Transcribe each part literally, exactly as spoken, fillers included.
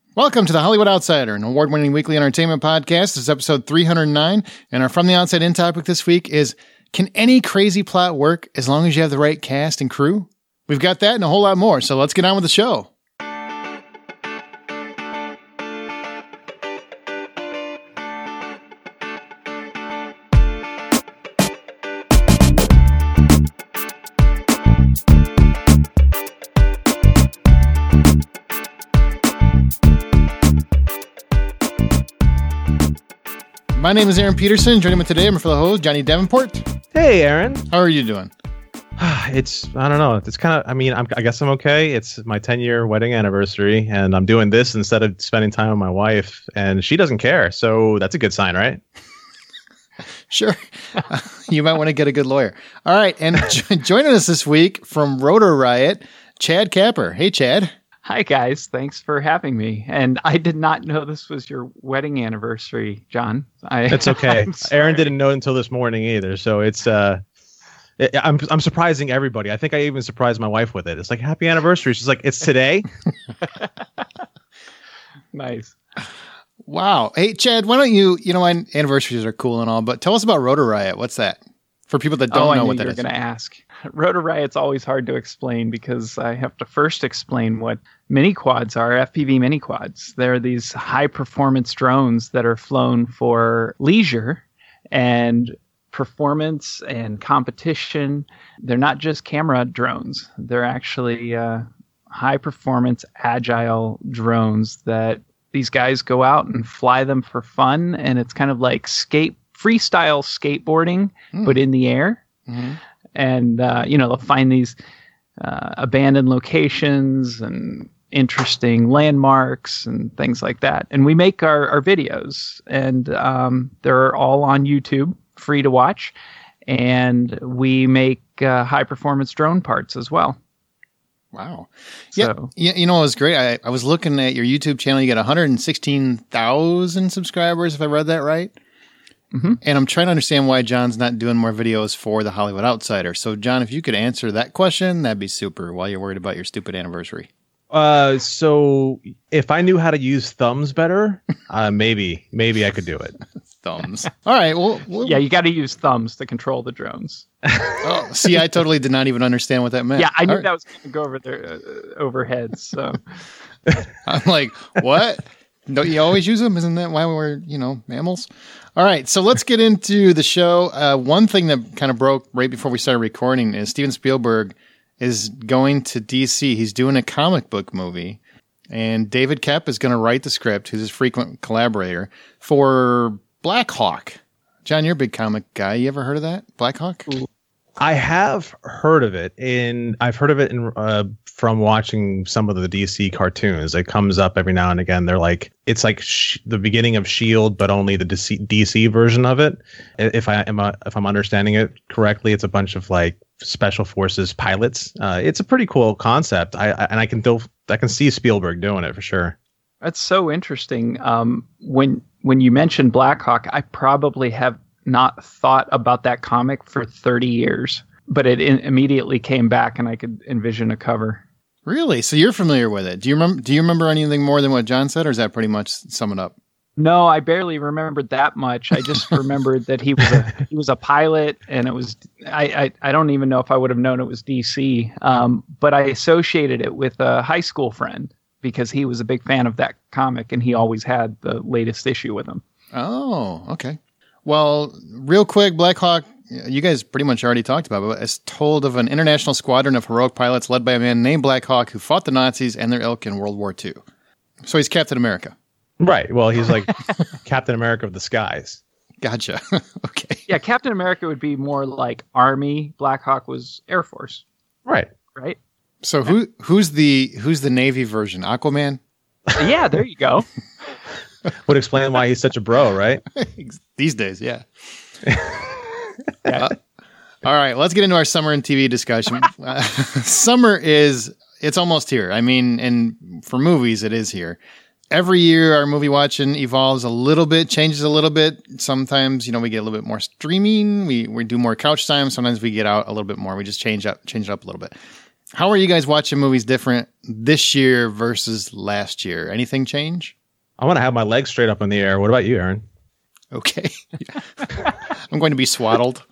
Welcome to the Hollywood Outsider, an award-winning weekly entertainment podcast. This is episode three hundred nine, and our From the Outside In topic this week is, can any crazy plot work as long as you have the right cast and crew? We've got that and a whole lot more, so let's get on with the show. My name is Aaron Peterson. Joining me today, I'm for the host, Johnny Davenport. Hey, Aaron. How are you doing? It's, I don't know. It's kind of, I mean, I'm, I guess I'm okay. It's my ten-year wedding anniversary, and I'm doing this instead of spending time with my wife, and she doesn't care. So that's a good sign, right? Sure. You might want to get a good lawyer. All right. And jo- joining us this week from Rotor Riot, Chad Capper. Hey, Chad. Hi, guys. Thanks for having me. And I did not know this was your wedding anniversary, John. I, It's okay. Aaron didn't know until this morning either. So it's, uh, it, I'm I'm surprising everybody. I think I even surprised my wife with it. It's like, happy anniversary. She's like, it's today. Nice. Wow. Hey, Chad, why don't you, you know, anniversaries are cool and all, but tell us about Rotor Riot. What's that? For people that don't oh, know I what that you're is. going to ask. Rotor Riot's always hard to explain because I have to first explain what mini quads are, F P V mini quads. They're these high performance drones that are flown for leisure and performance and competition. They're not just camera drones. They're actually uh, high performance, agile drones that these guys go out and fly them for fun. And it's kind of like skate freestyle skateboarding, mm. but in the air. Mm-hmm. And, uh, you know, they'll find these uh, abandoned locations and interesting landmarks and things like that. And we make our, our videos, and um, they're all on YouTube, free to watch. And we make uh, high-performance drone parts as well. Wow. So, yeah, you know, it was great. I, I was looking at your YouTube channel. You got one hundred sixteen thousand subscribers, if I read that right. Mm-hmm. And I'm trying to understand why John's not doing more videos for the Hollywood Outsider. So, John, if you could answer that question, that'd be super, while you're worried about your stupid anniversary. Uh, so if I knew how to use thumbs better, uh, maybe, maybe I could do it. Thumbs. All right. Well, we'll yeah, you got to use thumbs to control the drones. Oh, see, I totally did not even understand what that meant. Yeah, I knew All right. that was going to go over their uh, overheads. So I'm like, what? Don't you always use them? Isn't that why we're, you know, mammals? All right, so let's get into the show. Uh, one thing that kind of broke right before we started recording is Steven Spielberg is going to D C. He's doing a comic book movie, and David Koepp is going to write the script, who's his frequent collaborator, for Black Hawk. John, you're a big comic guy. You ever heard of that? Black Hawk? I have heard of it, in I've heard of it in uh, from watching some of the D C cartoons. It comes up every now and again. They're like, it's like sh- the beginning of S H I E L D, but only the D C, D C version of it. If I am uh, if I'm understanding it correctly, it's a bunch of like special forces pilots. Uh, it's a pretty cool concept. I, I and I can do, I can see Spielberg doing it for sure. That's so interesting. Um, when when you mentioned Black Hawk, I probably have not thought about that comic for thirty years, but it in- immediately came back, and I could envision a cover. Really? So you're familiar with it? Do you remember? Do you remember anything more than what John said, or is that pretty much sum it up? No, I barely remembered that much. I just remembered that he was a he was a pilot, and it was I, I I don't even know if I would have known it was D C. Um, but I associated it with a high school friend because he was a big fan of that comic, and he always had the latest issue with him. Oh, okay. Well, real quick, Black Hawk, you guys pretty much already talked about it, but it's told of an international squadron of heroic pilots led by a man named Black Hawk who fought the Nazis and their ilk in World War Two. So he's Captain America. Right. Well, he's like Captain America of the skies. Gotcha. Okay. Yeah, Captain America would be more like Army. Black Hawk was Air Force. Right. Right. So who who's the who's the Navy version? Aquaman? Yeah, there you go. Would explain why he's such a bro, right? These days, yeah. uh, all right, let's get into our summer and T V discussion. Uh, summer is, it's almost here. I mean, and for movies, it is here. Every year, our movie watching evolves a little bit, changes a little bit. Sometimes, you know, we get a little bit more streaming. We we do more couch time. Sometimes we get out a little bit more. We just change up, change it up a little bit. How are you guys watching movies different this year versus last year? Anything change? I want to have my legs straight up in the air. What about you, Aaron? Okay. I'm going to be swaddled.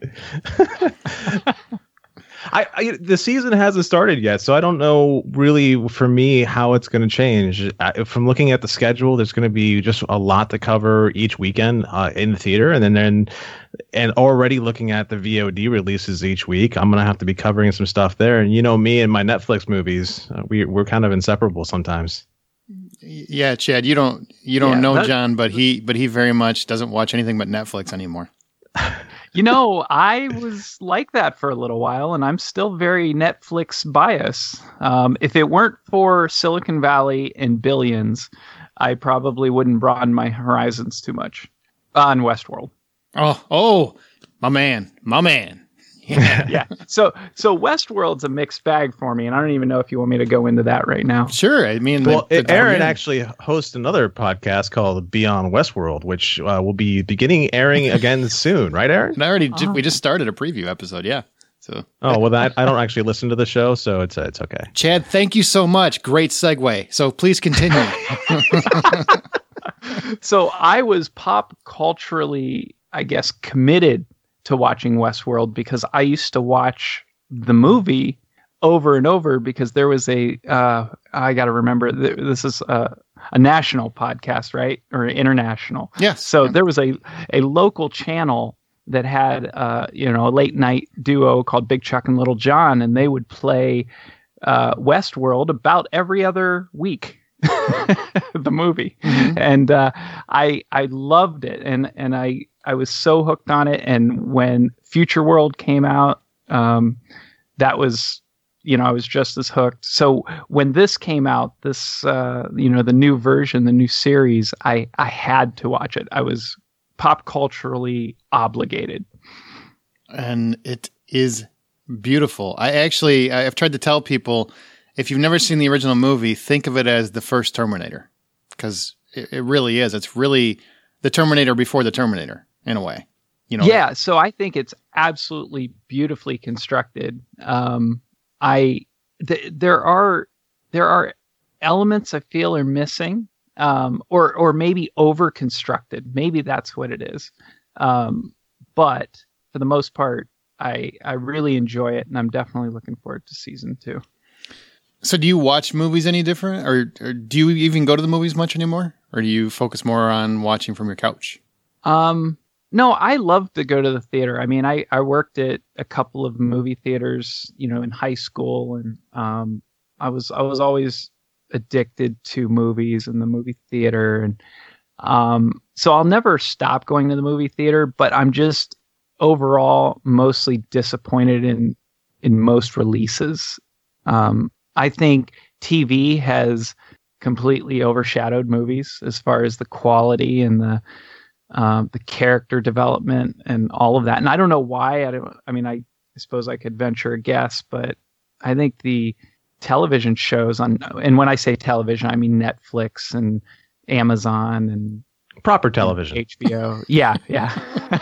I, I the season hasn't started yet, so I don't know really for me how it's going to change. I, from looking at the schedule, there's going to be just a lot to cover each weekend uh, in the theater, and then, then and already looking at the V O D releases each week, I'm going to have to be covering some stuff there. And you know me and my Netflix movies, uh, we we're kind of inseparable sometimes. Yeah, Chad, you don't you don't Yeah, know that- John, but he but he very much doesn't watch anything but Netflix anymore. You know, I was like that for a little while, and I'm still very Netflix biased. Um, if it weren't for Silicon Valley and Billions, I probably wouldn't broaden my horizons too much on Westworld. Oh, oh, my man, my man. Yeah. Yeah. So, so Westworld's a mixed bag for me, and I don't even know if you want me to go into that right now. Sure. I mean, Well, the, the, Aaron yeah. actually hosts another podcast called Beyond Westworld, which uh, will be beginning airing again soon, right, Aaron? And I already ju- Oh. we just started a preview episode. Yeah. So, Oh well, I, I don't actually listen to the show, so it's uh, it's okay. Chad, thank you so much. Great segue. So please continue. So I was pop culturally, I guess, committed to watching Westworld because I used to watch the movie over and over because there was a, uh, I got to remember, th- this is a, a national podcast, right? Or international. Yes. So there was a, a local channel that had, uh, you know, a late night duo called Big Chuck and Little John, and they would play uh, Westworld about every other week. The movie, Mhm. and uh, I I loved it, and and I I was so hooked on it. And when Future World came out, um, that was, you know, I was just as hooked. So when this came out, this uh, you know, the new version, the new series, I I had to watch it. I was pop culturally obligated. And it is beautiful. I actually, I've tried to tell people, if you've never seen the original movie, think of it as the first Terminator, because it, it really is. It's really the Terminator before the Terminator, in a way. You know. Yeah, so I think it's absolutely beautifully constructed. Um, I th- there are there are elements I feel are missing, um, or or maybe over constructed. Maybe that's what it is. Um, but for the most part, I I really enjoy it, and I'm definitely looking forward to season two. So, do you watch movies any different, or, or do you even go to the movies much anymore, or do you focus more on watching from your couch? Um, no, I love to go to the theater. I mean, I, I worked at a couple of movie theaters, you know, in high school, and um, I was I was always addicted to movies and the movie theater, and um, so I'll never stop going to the movie theater. But I'm just overall mostly disappointed in in most releases. Um, I think T V has completely overshadowed movies as far as the quality and the um, the character development and all of that. And I don't know why. I don't. I mean, I, I suppose I could venture a guess, but I think the television shows on, and when I say television, I mean Netflix and Amazon and Proper television. H B O. Yeah, yeah.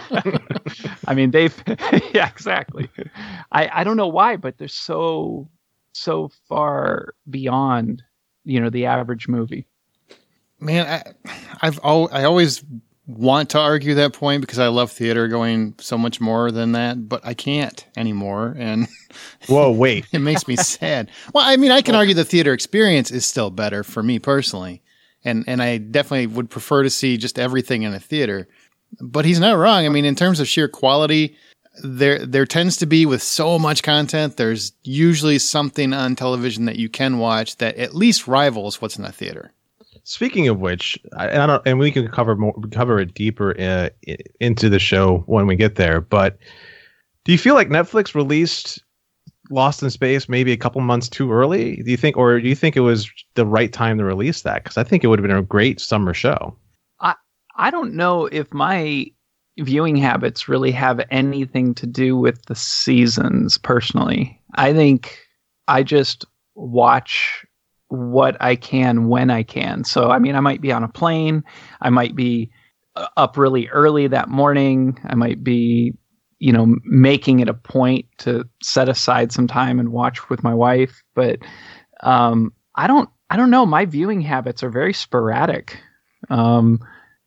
I mean, they've. Yeah, exactly. I I don't know why, but they're so so far beyond, you know, the average movie. Man, I, I've al- I always want to argue that point because I love theater going so much more than that, but I can't anymore, and Whoa, wait. it makes me sad. Well, I mean, I can argue the theater experience is still better for me personally, and and I definitely would prefer to see just everything in a theater. But he's not wrong. I mean, in terms of sheer quality, there there tends to be, with so much content, there's usually something on television that you can watch that at least rivals what's in a theater. Speaking of which, I, and I don't, and we can cover more, cover it deeper uh, i- into the show when we get there. But do you feel like Netflix released Lost in Space maybe a couple months too early? Do you think, or do you think it was the right time to release that? Because I think it would have been a great summer show. I don't know if my viewing habits really have anything to do with the seasons personally. I think I just watch what I can when I can. So, I mean, I might be on a plane. I might be uh, up really early that morning. I might be you know, making it a point to set aside some time and watch with my wife. But um, I don't, I don't know. My viewing habits are very sporadic. Um,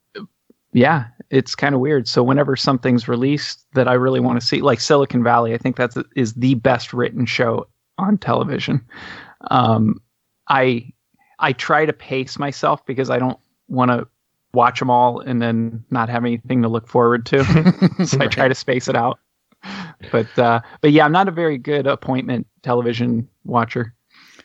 yeah, it's kind of weird. So whenever something's released that I really want to see, like Silicon Valley, I think that's is the best written show on television. Um, I I try to pace myself because I don't want to watch them all and then not have anything to look forward to. So right. I try to space it out. But uh, but yeah, I'm not a very good appointment television watcher.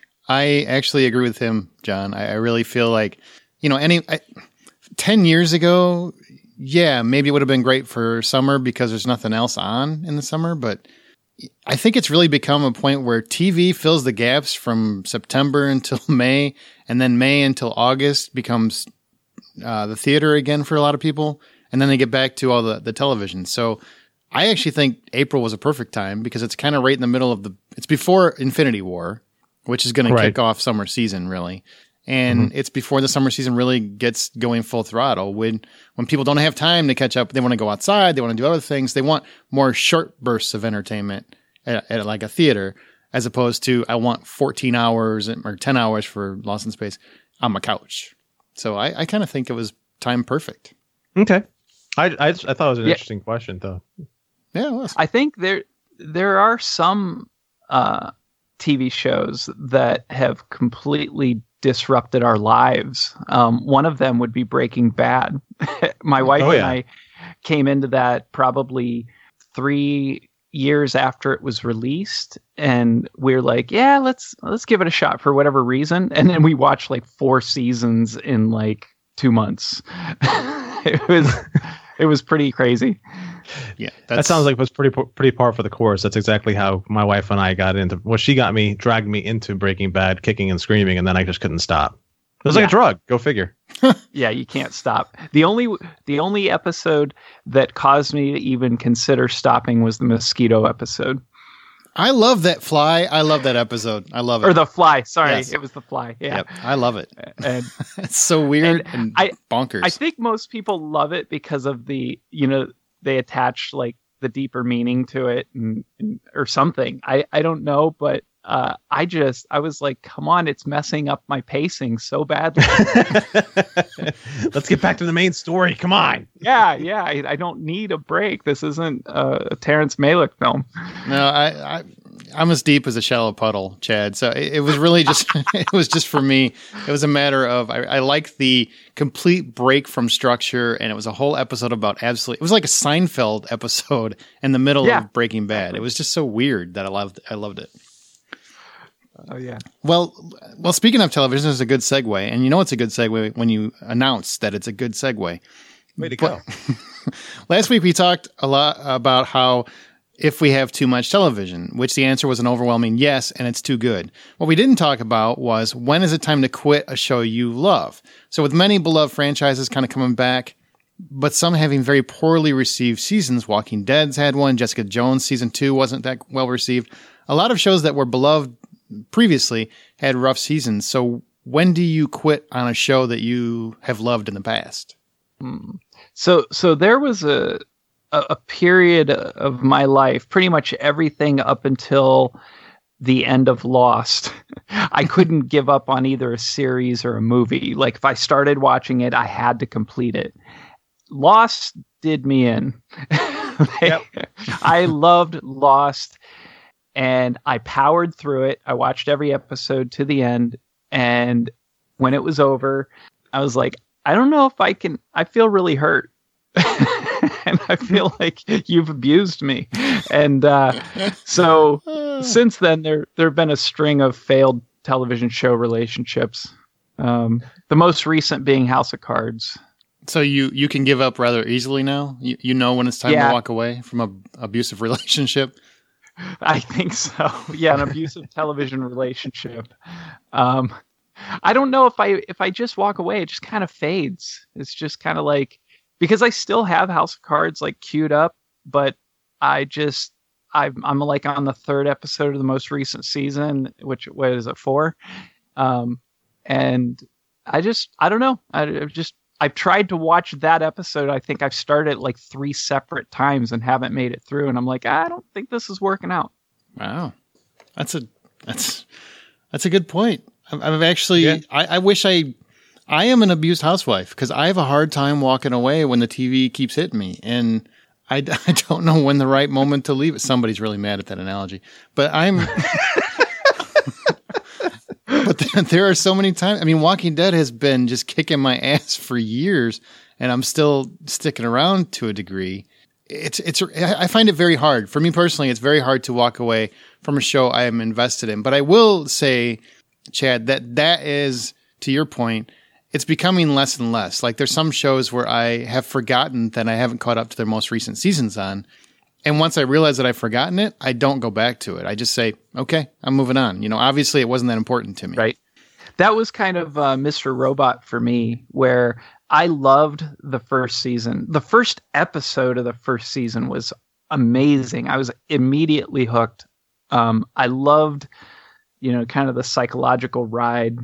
I actually agree with him, John. I, I really feel like, you know, any I, ten years ago, yeah, maybe it would have been great for summer because there's nothing else on in the summer. But I think it's really become a point where T V fills the gaps from September until May, and then May until August becomes uh, the theater again for a lot of people. And then they get back to all the, the television. So I actually think April was a perfect time because it's kind of right in the middle of the, it's before Infinity War, which is going right. to kick off summer season really. And mm-hmm. it's before the summer season really gets going full throttle. When when people don't have time to catch up, they want to go outside, they want to do other things. They want more short bursts of entertainment at, at like a theater, as opposed to I want fourteen hours or ten hours for Lost in Space on my couch. So I, I kind of think it was time perfect. Okay, I I, I thought it was an yeah. interesting question though. Yeah, it was. I think there there are some uh, T V shows that have completely disrupted our lives. Um, one of them would be Breaking Bad. My wife oh, yeah. and I came into that probably three years after it was released, and we're like, yeah, let's let's give it a shot for whatever reason. And then we watched like four seasons in like two months. It was it was pretty crazy. Yeah, that sounds like it was pretty pretty par for the course. That's exactly how my wife and I got into. Well, she got me, dragged me into Breaking Bad, kicking and screaming, and then I just couldn't stop. It was yeah. like a drug. Go figure. Yeah, you can't stop. The only the only episode that caused me to even consider stopping was the mosquito episode. I love that fly. I love that episode. I love it. Or the fly. Sorry, yes. It was the fly. Yeah, yep. I love it. And it's so weird and, and I, bonkers. I think most people love it because of the, you know, they attach like the deeper meaning to it and, and or something. I, I don't know, but uh, I just, I was like, come on, it's messing up my pacing so badly. Let's get back to the main story. Come on. Yeah. Yeah. I, I don't need a break. This isn't a, a Terrence Malick film. No, I, I, I'm as deep as a shallow puddle, Chad. So it, it was really just, it was just for me. It was a matter of, I, I like the complete break from structure. And it was a whole episode about absolutely, it was like a Seinfeld episode in the middle yeah. of Breaking Bad. It was just so weird that I loved, I loved it. Oh yeah. Well, well. Speaking of television, it's a good segue, and you know it's a good segue when you announce that it's a good segue. Way to but, go! Last week we talked a lot about how if we have too much television, which the answer was an overwhelming yes, and it's too good. What we didn't talk about was when is it time to quit a show you love. So with many beloved franchises kind of coming back, but some having very poorly received seasons, Walking Dead's had one. Jessica Jones season two wasn't that well received. A lot of shows that were beloved previously had rough seasons. So when do you quit on a show that you have loved in the past? Hmm. So, so there was a, a, a period of my life, pretty much everything up until the end of Lost. I couldn't give up on either a series or a movie. Like if I started watching it, I had to complete it. Lost did me in. Yep. I loved Lost. And I powered through it. I watched every episode to the end. And when it was over, I was like, I don't know if I can, I feel really hurt. And I feel like you've abused me. And uh, so since then, there there have been a string of failed television show relationships. Um, the most recent being House of Cards. So you, you can give up rather easily now? You, you know when it's time yeah. to walk away from an abusive relationship? I think so. Yeah, an abusive television relationship. Um, I don't know if I if I just walk away, it just kind of fades. It's just kind of like, because I still have House of Cards like queued up, but I just I'm I'm like on the third episode of the most recent season, which what is it four? Um, and I just I don't know. I, I just I've tried to watch that episode. I think I've started it like three separate times and haven't made it through. And I'm like, I don't think this is working out. Wow, that's a that's that's a good point. I'm, I'm actually. Yeah. I, I wish I. I am an abused housewife because I have a hard time walking away when the T V keeps hitting me, and I, I don't know when the right moment to leave it. Somebody's really mad at that analogy, but I'm. But there are so many times. I mean, Walking Dead has been just kicking my ass for years, and I'm still sticking around to a degree. It's it's. I find it very hard for me personally. It's very hard to walk away from a show I am invested in. But I will say, Chad, that that is, to your point, it's becoming less and less. Like there's some shows where I have forgotten that I haven't caught up to their most recent seasons on. And once I realize that I've forgotten it, I don't go back to it. I just say, okay, I'm moving on. You know, obviously it wasn't that important to me. Right. That was kind of uh, Mister Robot for me, where I loved the first season. The first episode of the first season was amazing. I was immediately hooked. Um, I loved, you know, kind of the psychological ride.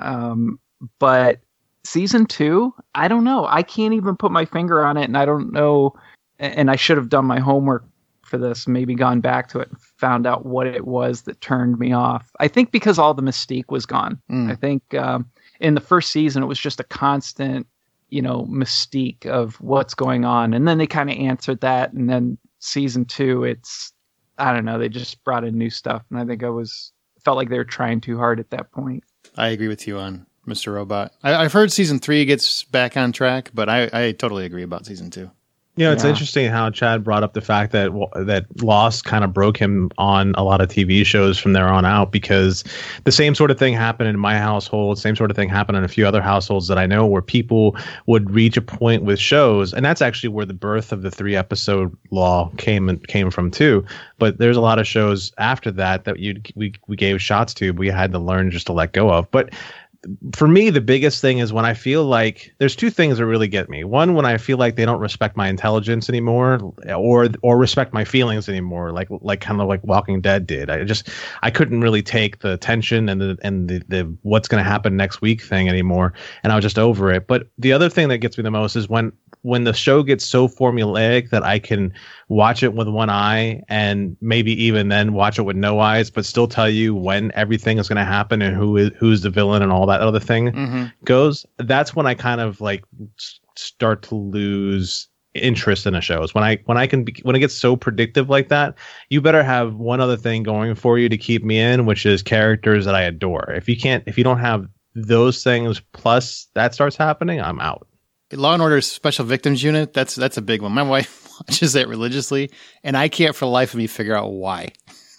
Um, but season two, I don't know. I can't even put my finger on it, and I don't know. And I should have done my homework for this, maybe gone back to it and found out what it was that turned me off. I think because all the mystique was gone. Mm. I think um, in the first season, it was just a constant, you know, mystique of what's going on. And then they kind of answered that. And then season two, it's, I don't know, they just brought in new stuff. And I think I was, felt like they were trying too hard at that point. I agree with you on Mister Robot. I, I've heard season three gets back on track, but I, I totally agree about season two. You know, it's yeah. interesting how Chad brought up the fact that that Lost kind of broke him on a lot of T V shows from there on out, because the same sort of thing happened in my household. Same sort of thing happened in a few other households that I know, where people would reach a point with shows. And that's actually where the birth of the three episode law came and came from, too. But there's a lot of shows after that that you we, we gave shots to, but we had to learn just to let go of. But for me, the biggest thing is when I feel like there's two things that really get me. One, when I feel like they don't respect my intelligence anymore, or or respect my feelings anymore, like like kind of like Walking Dead did. I just I couldn't really take the tension and the and the, the what's going to happen next week thing anymore, and I was just over it. But the other thing that gets me the most is when when the show gets so formulaic that I can watch it with one eye and maybe even then watch it with no eyes, but still tell you when everything is going to happen and who is who's the villain and all that other thing mm-hmm. goes. That's when I kind of like start to lose interest in a show. Is when I when I can be, when it gets so predictive like that, you better have one other thing going for you to keep me in, which is characters that I adore. If you can't, if you don't have those things plus that starts happening, I'm out. Law and Order Special Victims Unit, that's that's a big one. My wife watches that religiously, and I can't for the life of me figure out why.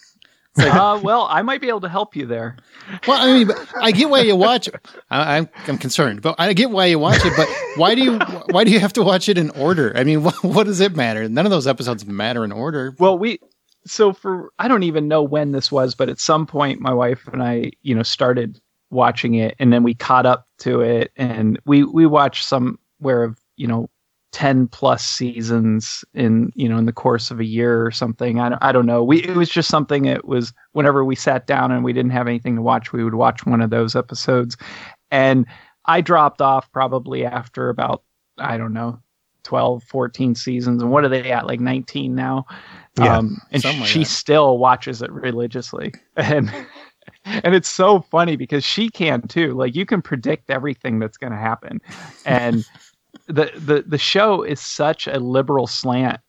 Like, uh, well, I might be able to help you there. Well, I mean, I get why you watch it. I, I'm I'm concerned, but I get why you watch it. But why do you why do you have to watch it in order? I mean, what, what does it matter? None of those episodes matter in order. Well, we so for I don't even know when this was, but at some point, my wife and I, you know, started watching it, and then we caught up to it, and we we watched somewhere of you know. ten plus seasons in, you know, in the course of a year or something. I don't, I don't know. We, it was just something that was whenever we sat down and we didn't have anything to watch, we would watch one of those episodes. And I dropped off probably after about, I don't know, twelve, fourteen seasons. And what are they at? Like nineteen now. Yeah, um, and like she that. still watches it religiously. And, and it's so funny because she can too. Like you can predict everything that's going to happen. And, The, the the show is such a liberal slant.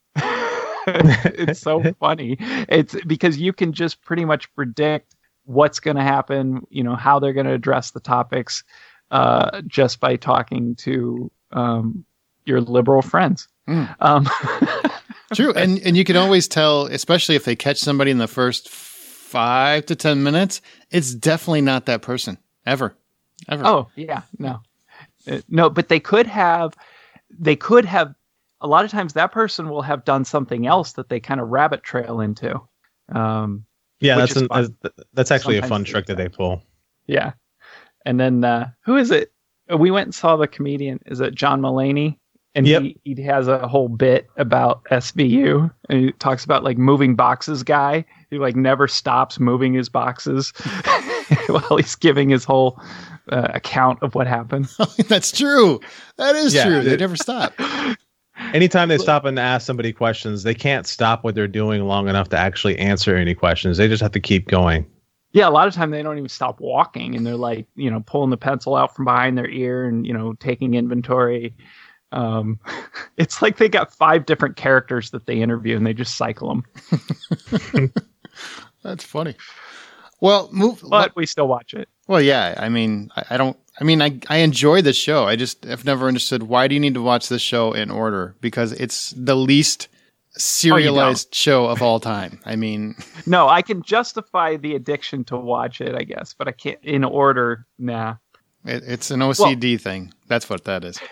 It's so funny. It's because you can just pretty much predict what's going to happen, you know, how they're going to address the topics uh, just by talking to um, your liberal friends. Mm. Um, True. And and you can always tell, especially if they catch somebody in the first five to ten minutes, it's definitely not that person ever. Ever. Oh, yeah. No. Uh, no, but they could have, they could have, a lot of times that person will have done something else that they kind of rabbit trail into. Um, yeah, that's an, that's, that's actually Sometimes a fun trick that they pull. Yeah. And then, uh, who is it? We went and saw the comedian. Is it John Mulaney? And yep. he, he has a whole bit about S V U. And he talks about like moving boxes guy who like never stops moving his boxes while he's giving his whole uh, account of what happened. That's true. That is Yeah, true. it- They never stop. Anytime they stop and ask somebody questions, they can't stop what they're doing long enough to actually answer any questions. They just have to keep going. Yeah, a lot of time they don't even stop walking, and they're like, you know, pulling the pencil out from behind their ear and, you know, taking inventory. Um, it's like they got five different characters that they interview, and they just cycle them. That's funny. Well, move. But we still watch it. Well, yeah. I mean, I, I don't. I mean, I I enjoy the show. I just have never understood why do you need to watch this show in order? Because it's the least serialized show of all time. I mean, No, I can justify the addiction to watch it, I guess, but I can't in order. Nah. it, it's an O C D thing. That's what that is.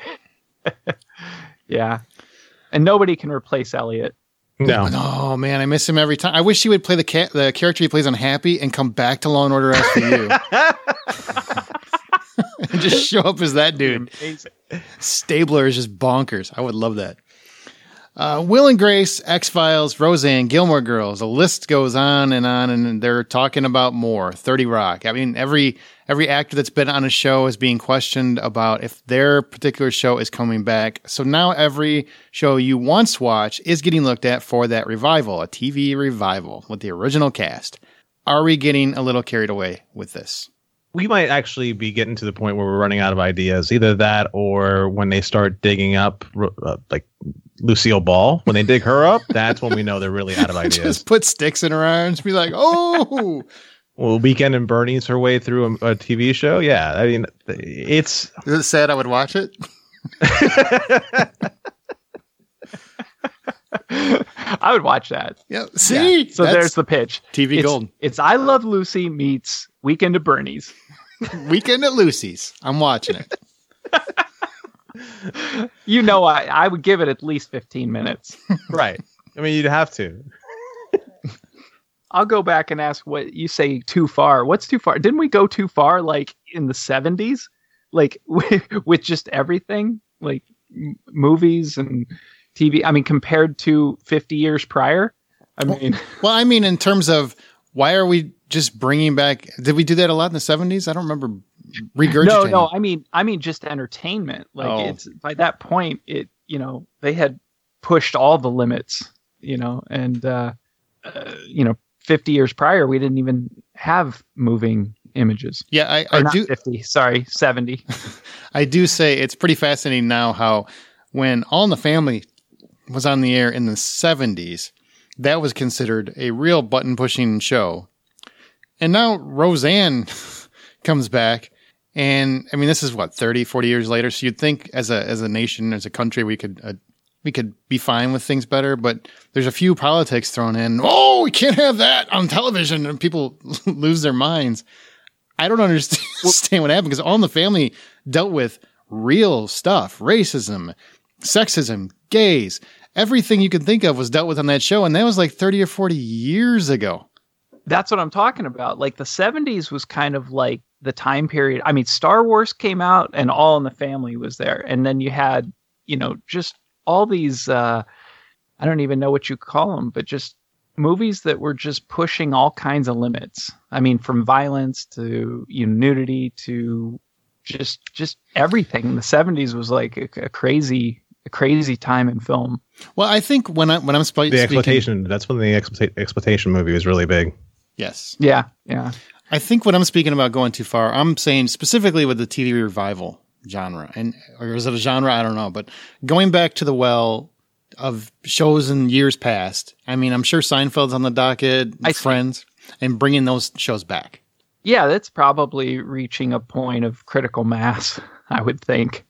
Yeah. And nobody can replace Elliot. No. Oh man, I miss him every time. I wish he would play the ca- the character he plays on Happy and come back to Law and Order S V U. And just show up as that dude. Amazing. Stabler is just bonkers. I would love that. Uh, Will and Grace, X-Files, Roseanne, Gilmore Girls. The list goes on and on, and they're talking about more. thirty Rock. I mean, every every actor that's been on a show is being questioned about if their particular show is coming back. So now every show you once watched is getting looked at for that revival, a T V revival with the original cast. Are we getting a little carried away with this? We might actually be getting to the point where we're running out of ideas. Either that or when they start digging up uh, like Lucille Ball, when they dig her up, that's when we know they're really out of ideas. Just put sticks in her arms, be like, oh. Well, Weekend and Bernie's her way through a, a T V show. Yeah, I mean, it's. Is it sad I would watch it? I would watch that. Yeah. See? Yeah. So That's there's the pitch. T V it's, gold. It's I Love Lucy meets Weekend at Bernie's. Weekend at Lucy's. I'm watching it. You know, I, I would give it at least fifteen minutes. Right. I mean, you'd have to. I'll go back and ask what you say too far. What's too far? Didn't we go too far like in the seventies? Like with, with just everything? Like m- movies and T V? I mean, compared to fifty years prior? I mean, Well, I mean, in terms of why are we just bringing back? Did we do that a lot in the seventies? I don't remember regurgitating. no, no. I mean, I mean, just entertainment. Like Oh. it's by that point, it you know they had pushed all the limits. You know, and uh, uh, you know, fifty years prior, we didn't even have moving images. Yeah, I, Or I not do. fifty. Sorry, seventy. I do say it's pretty fascinating now how when All in the Family was on the air in the seventies, that was considered a real button pushing show. And now Roseanne comes back. And I mean, this is what, thirty, forty years later. So you'd think as a, as a nation, as a country, we could, uh, we could be fine with things better, but there's a few politics thrown in. Oh, we can't have that on television, and people lose their minds. I don't understand what happened because All in the Family dealt with real stuff, racism, sexism, gays, everything you could think of was dealt with on that show. And that was like thirty or forty years ago. That's what I'm talking about. Like the seventies was kind of like the time period. I mean, Star Wars came out and All in the Family was there. And then you had, you know, just all these, uh, I don't even know what you call them, but just movies that were just pushing all kinds of limits. I mean, from violence to, you know, nudity to just, just everything. The seventies was like a, a crazy, a crazy time in film. Well, I think when I, when I'm sp- The speaking, exploitation. That's when the exploita- exploitation movie was really big. yes, Yeah. Yeah. I think when I'm speaking about going too far, I'm saying specifically with the T V revival genre, and or is it a genre? I don't know, but going back to the well of shows in years past. I mean, I'm sure Seinfeld's on the docket, I see. Friends, and bringing those shows back. Yeah, that's probably reaching a point of critical mass, I would think.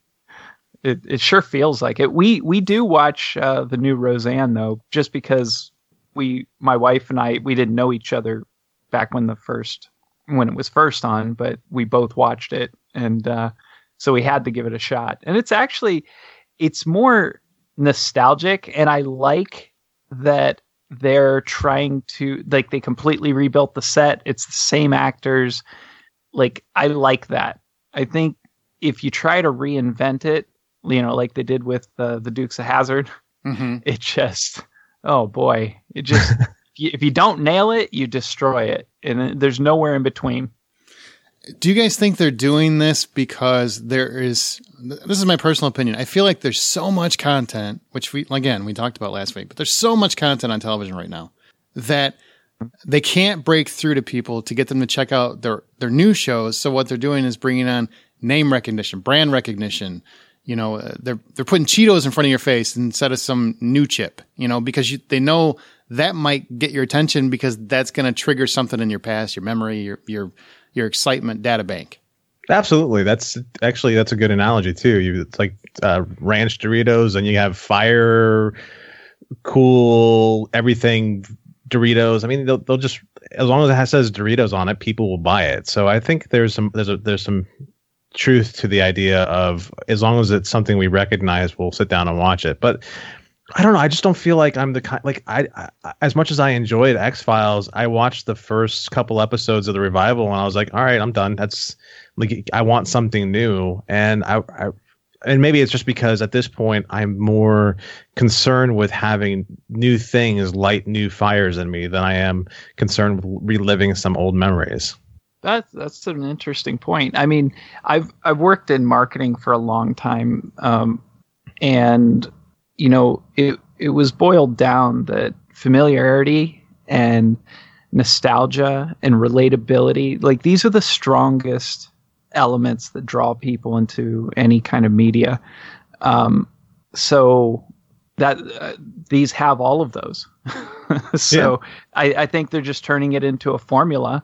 It it sure feels like it. We we do watch uh, the new Roseanne though, just because we my wife and I we didn't know each other back when the first when it was first on, but we both watched it, and uh, so we had to give it a shot. And it's actually it's more nostalgic, and I like that they're trying to like they completely rebuilt the set. It's the same actors. Like I like that. I think if you try to reinvent it, you know, like they did with uh, the Dukes of Hazzard, Mm-hmm. it just oh boy, it just if you don't nail it, you destroy it, and there's nowhere in between. Do you guys think they're doing this because there is, this is my personal opinion. I feel like there's so much content, which we, again, we talked about last week, but there's so much content on television right now that they can't break through to people to get them to check out their, their new shows. So what they're doing is bringing on name recognition, brand recognition. You know, uh, they're, they're putting Cheetos in front of your face instead of some new chip, you know, because you, they know that might get your attention because that's going to trigger something in your past, your memory, your, your, your excitement data bank. Absolutely. That's actually, that's a good analogy too. You, it's like uh, ranch Doritos and you have fire, cool, everything Doritos. I mean, they'll, they'll just, as long as it has, says Doritos on it, people will buy it. So I think there's some, there's a, there's some truth to the idea of as long as it's something we recognize, we'll sit down and watch it. But I don't know. I just don't feel like I'm the kind, like I, I as much as I enjoyed X-Files, I watched the first couple episodes of the revival and I was like, all right, I'm done. That's like, I want something new. And I, I and maybe it's just because at this point I'm more concerned with having new things light new fires in me than I am concerned with reliving some old memories. That's that's an interesting point. I mean, I've I've worked in marketing for a long time, um, and you know, it it was boiled down that familiarity and nostalgia and relatability, like these are the strongest elements that draw people into any kind of media. Um, so that uh, these have all of those. so yeah. I, I think they're just turning it into a formula.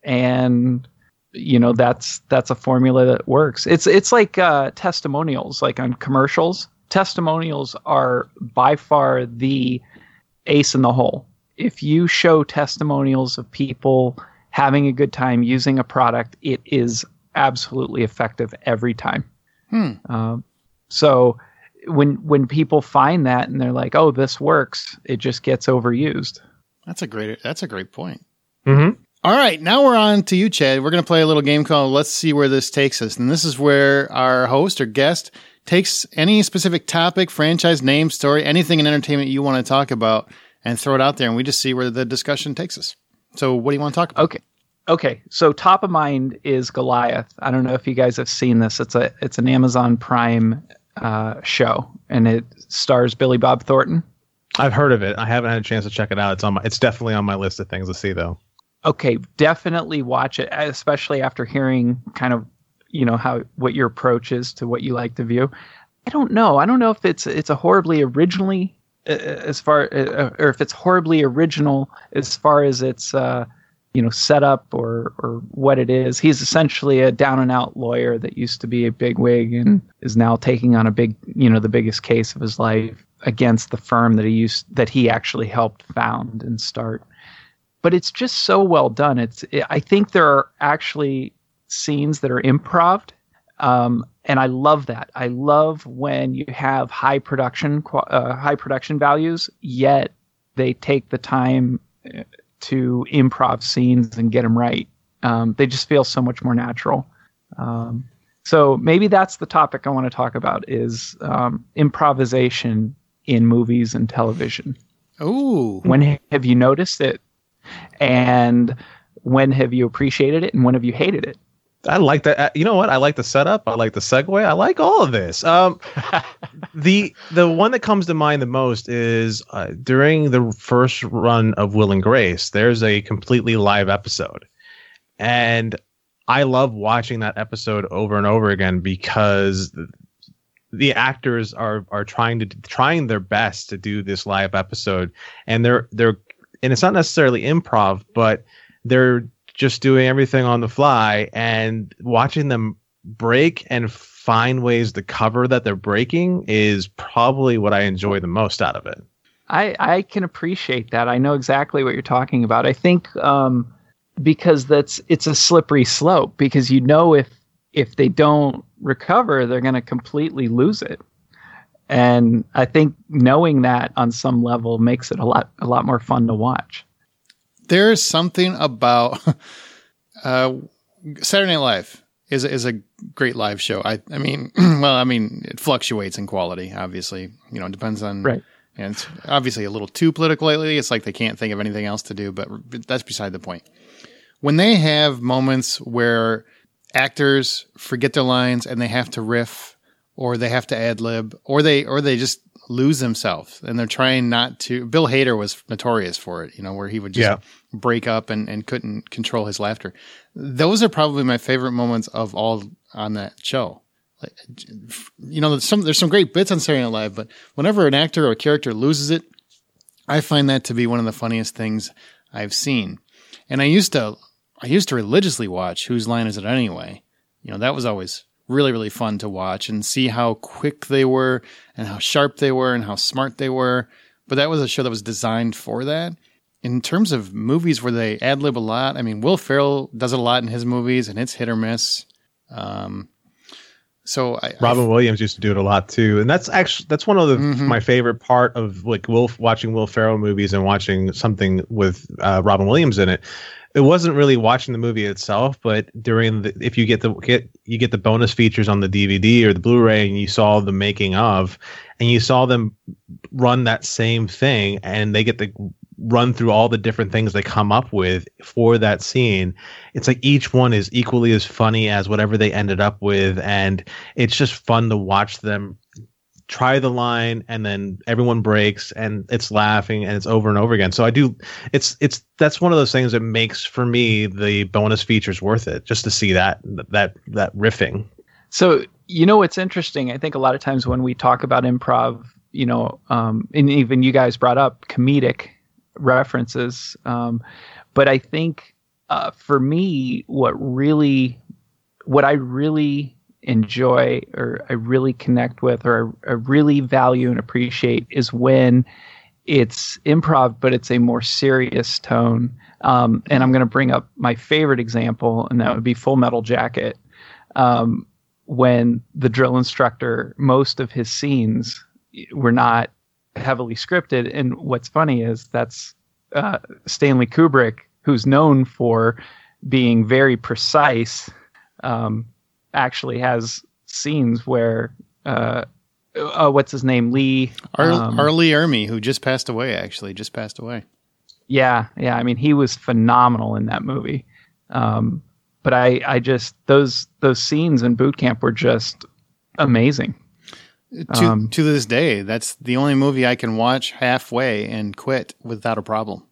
And you know, that's that's a formula that works. It's it's like uh, testimonials, like on commercials. Testimonials are by far the ace in the hole. If you show testimonials of people having a good time using a product, it is absolutely effective every time. Hmm. Um, so when when people find that and they're like, "Oh, this works," it just gets overused. That's a great. That's a great point. Mm-hmm. All right, now we're on to you, Chad. We're going to play a little game called Let's See Where This Takes Us. And this is where our host or guest takes any specific topic, franchise, name, story, anything in entertainment you want to talk about and throw it out there. And we just see where the discussion takes us. So what do you want to talk about? Okay. Okay. So top of mind is Goliath. I don't know if you guys have seen this. It's a it's an Amazon Prime uh, show, and it stars Billy Bob Thornton. I've heard of it. I haven't had a chance to check it out. It's on my, it's definitely on my list of things to see, though. Okay, definitely watch it, especially after hearing kind of, you know, how what your approach is to what you like to view. I don't know. I don't know if it's it's a horribly originally uh, as far uh, or if it's horribly original as far as its uh, you know, setup or or what it is. He's essentially a down and out lawyer that used to be a bigwig and is now taking on a big, you know, the biggest case of his life against the firm that he used that he actually helped found and start. But it's just so well done. It's it, I think there are actually scenes that are improv, um, and I love that. I love when you have high production uh, high production values, yet they take the time to improv scenes and get them right. Um, they just feel so much more natural. Um, so maybe that's the topic I want to talk about is um, improvisation in movies and television. Ooh. When have you noticed it? And when have you appreciated it, and when have you hated it? I like that. You know what? I like the setup. I like the segue. I like all of this. Um, the the one that comes to mind the most is uh, during the first run of Will and Grace. There's a completely live episode, and I love watching that episode over and over again because the, the actors are are trying to trying their best to do this live episode, and they're they're. And it's not necessarily improv, but they're just doing everything on the fly, and watching them break and find ways to cover that they're breaking is probably what I enjoy the most out of it. I, I can appreciate that. I know exactly what you're talking about. I think um, because that's it's a slippery slope, because you know if if they don't recover, they're going to completely lose it. And I think knowing that on some level makes it a lot a lot more fun to watch. There's something about uh, Saturday Night Live is is a great live show. I I mean, well, I mean, it fluctuates in quality. Obviously, you know, it depends on right. And it's obviously a little too political lately. It's like they can't think of anything else to do. But that's beside the point. When they have moments where actors forget their lines and they have to riff, or they have to ad lib, or they or they just lose themselves and they're trying not to. Bill Hader was notorious for it, you know, where he would just Yeah. break up and, and couldn't control his laughter. Those are probably my favorite moments of all on that show. Like, you know, there's some there's some great bits on Saturday Night Live, but whenever an actor or a character loses it, I find that to be one of the funniest things I've seen. And I used to I used to religiously watch Whose Line Is It Anyway? You know, that was always really, really fun to watch and see how quick they were and how sharp they were and how smart they were. But that was a show that was designed for that. In terms of movies where they ad-lib a lot, I mean, Will Ferrell does it a lot in his movies, and it's hit or miss. Um, so I, Robin I, Williams used to do it a lot too, and that's actually that's one of the Mhm. my favorite part of like Will watching Will Ferrell movies and watching something with uh, Robin Williams in it. It wasn't really watching the movie itself, but during the if you get the get you get the bonus features on the D V D or the Blu-ray, and you saw the making of, and you saw them run that same thing, and they get the run through all the different things they come up with for that scene. It's like each one is equally as funny as whatever they ended up with, and it's just fun to watch them try the line, and then everyone breaks and it's laughing and it's over and over again. So I do it's it's that's one of those things that makes for me the bonus features worth it, just to see that that that riffing. So, you know, what's interesting, I think a lot of times when we talk about improv, you know, um, and even you guys brought up comedic references. Um, but I think uh, for me, what really, what I really enjoy or I really connect with or I, I really value and appreciate is when it's improv, but it's a more serious tone. Um, and I'm going to bring up my favorite example, and that would be Full Metal Jacket. Um, when the drill instructor, most of his scenes were not heavily scripted. And what's funny is that's uh, Stanley Kubrick, who's known for being very precise, um, actually has scenes where, uh, uh, what's his name? Lee. Ar- um, R. Lee Ermey, who just passed away, actually, just passed away. Yeah. Yeah. I mean, he was phenomenal in that movie. Um, but I, I just, those, those scenes in boot camp were just amazing. To, Um, to this day, that's the only movie I can watch halfway and quit without a problem.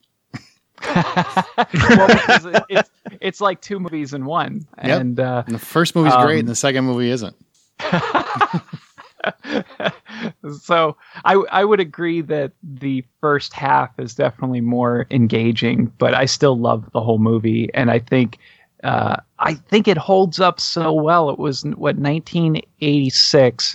well, because it, it's it's like two movies in one, Yep. and uh, And the first movie's Um, great, and the second movie isn't. so I I would agree that the first half is definitely more engaging, but I still love the whole movie, and I think uh, I think it holds up so well. It was what nineteen eighty-six,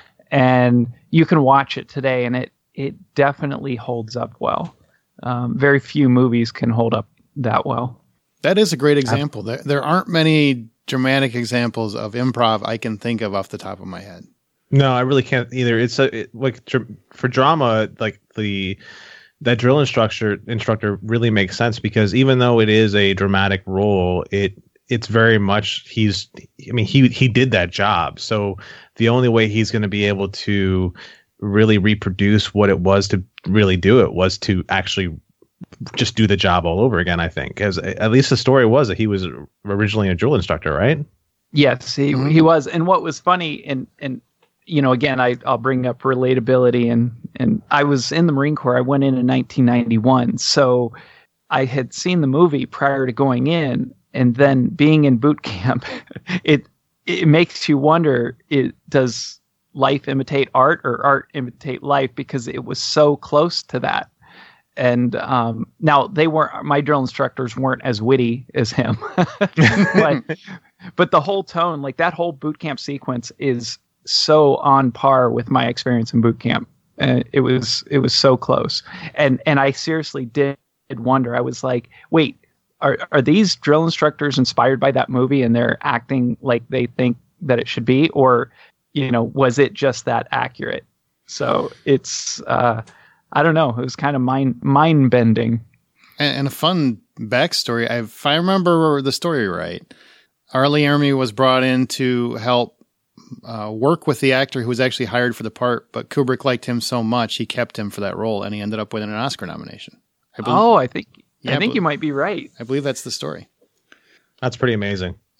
and you can watch it today, and it it definitely holds up well. Um, very few movies can hold up that well. That is a great example. There, there aren't many dramatic examples of improv I can think of off the top of my head. No, I really can't either. It's a it, like dr- for drama, like the that drill instructor instructor really makes sense, because even though it is a dramatic role, it it's very much he's. I mean, he he did that job, so the only way he's going to be able to really reproduce what it was to really do it was to actually just do the job all over again. I think, as at least the story was that he was originally a drill instructor, right? Yes, he Mhm. he was. And what was funny, and and you know, again, I I'll bring up relatability, and and I was in the Marine Corps. I went in in nineteen ninety-one, so I had seen the movie prior to going in, and then being in boot camp, it it makes you wonder: it does life imitate art, or art imitate life? Because it was so close to that. And um, now they weren't, my drill instructors weren't as witty as him, but, but the whole tone, like that whole boot camp sequence is so on par with my experience in boot camp. And it was, it was so close. And, and I seriously did wonder, I was like, wait, are, are these drill instructors inspired by that movie and they're acting like they think that it should be? Or, you know, was it just that accurate? So it's, uh, I don't know. It was kind of mind mind bending. And, and a fun backstory. I, if I remember the story right, R. Lee Ermey was brought in to help uh, work with the actor who was actually hired for the part, but Kubrick liked him so much he kept him for that role, and he ended up winning an Oscar nomination. I believe, Oh, I think Yeah, I think but- you might be right. I believe that's the story. That's pretty amazing.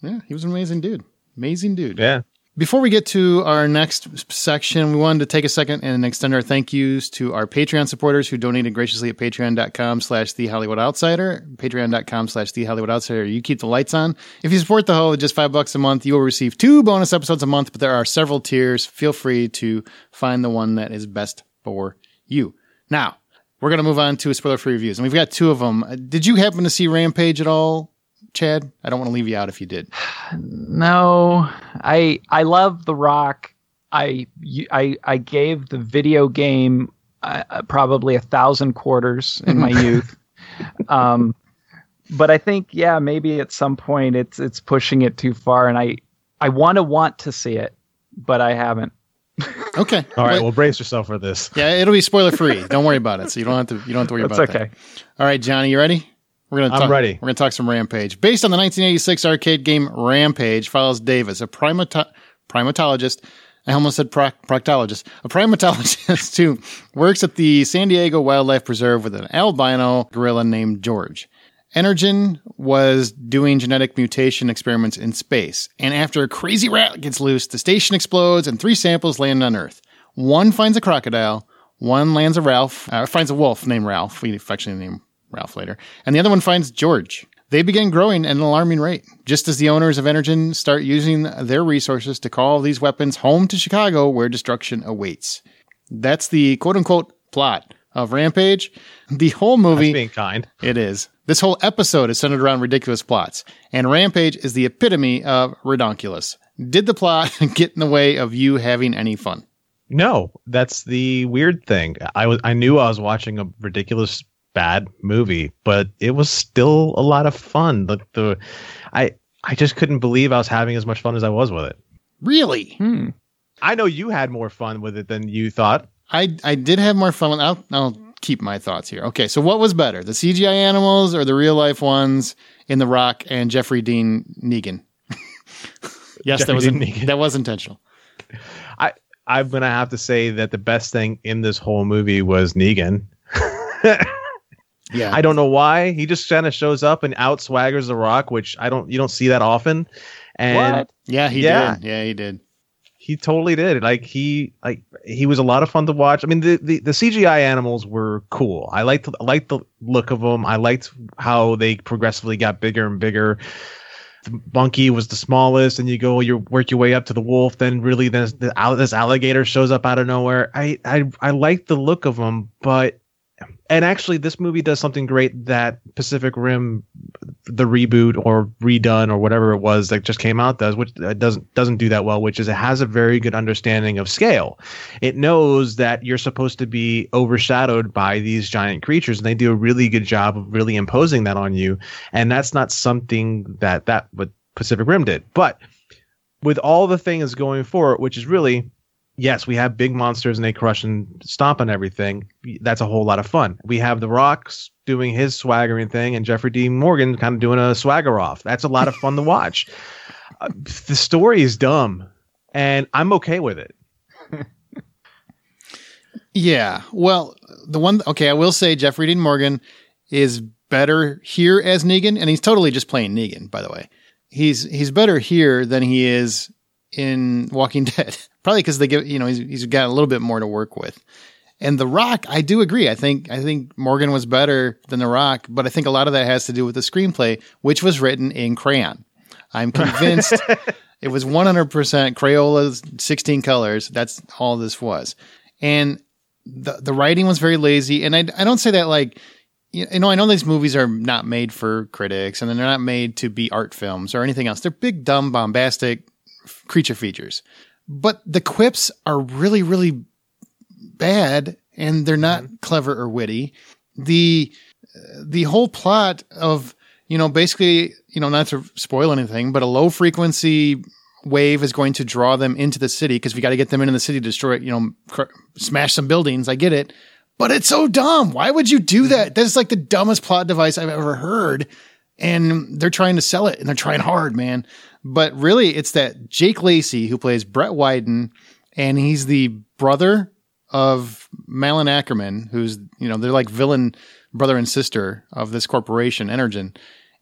Yeah, he was an amazing dude. Amazing dude. Yeah. Before we get to our next section, we wanted to take a second and extend our thank yous to our Patreon supporters who donated graciously at patreon.com slash The Hollywood Outsider. Patreon.com slash The Hollywood Outsider. You keep the lights on. If you support the Ho with just five bucks a month, you will receive two bonus episodes a month, but there are several tiers. Feel free to find the one that is best for you. Now, we're going to move on to spoiler-free reviews, and we've got two of them. Did you happen to see Rampage at all, Chad? I don't want to leave you out if you did. No, I I love The Rock. I I I gave the video game uh, probably a thousand quarters in my youth. Um, but I think yeah, maybe at some point it's it's pushing it too far, and I I want to want to see it, but I haven't. Okay. All right. Well, brace yourself for this. Yeah, it'll be spoiler-free. Don't worry about it. So you don't have to. You don't have to worry That's about okay. that. All right, Johnny, you ready? We're gonna. I'm talk, ready. We're gonna talk some Rampage. Based on the nineteen eighty-six arcade game Rampage, follows Davis, a primato- primatologist. I almost said proc- proctologist. A primatologist who works at the San Diego Wildlife Preserve with an albino gorilla named George. Energen was doing genetic mutation experiments in space, and after a crazy rat gets loose, the station explodes and three samples land on Earth. One finds a crocodile, one lands a Ralph, uh, finds a wolf named Ralph. We affectionately name Ralph later, and the other one finds George. They begin growing at an alarming rate, just as the owners of Energen start using their resources to call these weapons home to Chicago, where destruction awaits. That's the quote-unquote plot of Rampage. The whole movie... That's being kind. It is. This whole episode is centered around ridiculous plots, and Rampage is the epitome of redonkulous. Did the plot get in the way of you having any fun? No, that's the weird thing. I was I knew I was watching a ridiculous bad movie, but it was still a lot of fun. The, the I I just couldn't believe I was having as much fun as I was with it. Really? Hmm. I know you had more fun with it than you thought. I I did have more fun. I'll, I'll keep my thoughts here. Okay, so what was better, the C G I animals or the real life ones in The Rock and Jeffrey Dean Negan? Yes, Jeffrey that was Dean in, Negan. that was intentional. I I'm gonna have to say that the best thing in this whole movie was Negan. Yeah, I don't know why. He just kind of shows up and out swaggers The Rock, which I don't you don't see that often. And What? Yeah, he Yeah. did. Yeah, he did. he totally did. Like he like he was a lot of fun to watch. I mean, the the, the C G I animals were cool. I liked I liked the look of them. I liked how they progressively got bigger and bigger. The monkey was the smallest, and you go, you work your way up to the wolf. Then really, this the, this alligator shows up out of nowhere. I I I like the look of them, but and actually, this movie does something great that Pacific Rim, the reboot or redone or whatever it was that just came out does, which it doesn't doesn't do that well. Which is it has a very good understanding of scale. It knows that you're supposed to be overshadowed by these giant creatures, and they do a really good job of really imposing that on you. And that's not something that that what Pacific Rim did. But with all the things going for it, which is really, yes, we have big monsters and they crush and stomp on everything. That's a whole lot of fun. We have The Rock's doing his swaggering thing and Jeffrey Dean Morgan kind of doing a swagger off. That's a lot of fun to watch. Uh, the story is dumb, and I'm okay with it. Yeah. Well, the one, okay, I will say Jeffrey Dean Morgan is better here as Negan, and he's totally just playing Negan, by the way. He's he's better here than he is in Walking Dead. Probably because they give, you know, he's, he's got a little bit more to work with. And The Rock, I do agree. I think I think Morgan was better than The Rock, but I think a lot of that has to do with the screenplay, which was written in crayon. I'm convinced it was one hundred percent Crayola's sixteen colors. That's all this was. And the the writing was very lazy. And I, I don't say that like, you know, I know these movies are not made for critics and they're not made to be art films or anything else. They're big, dumb, bombastic creature features. But the quips are really, really bad, and they're not mm-hmm. clever or witty. The the whole plot of, you know, basically, you know, not to spoil anything, but a low frequency wave is going to draw them into the city because we got to get them into the city to destroy, you know, cr- smash some buildings. I get it. But it's so dumb. Why would you do that? That's like the dumbest plot device I've ever heard. And they're trying to sell it, and they're trying hard, man. But really, it's that Jake Lacey who plays Brett Wyden, and he's the brother of Malin Ackerman, who's, you know, they're like villain brother and sister of this corporation, Energen.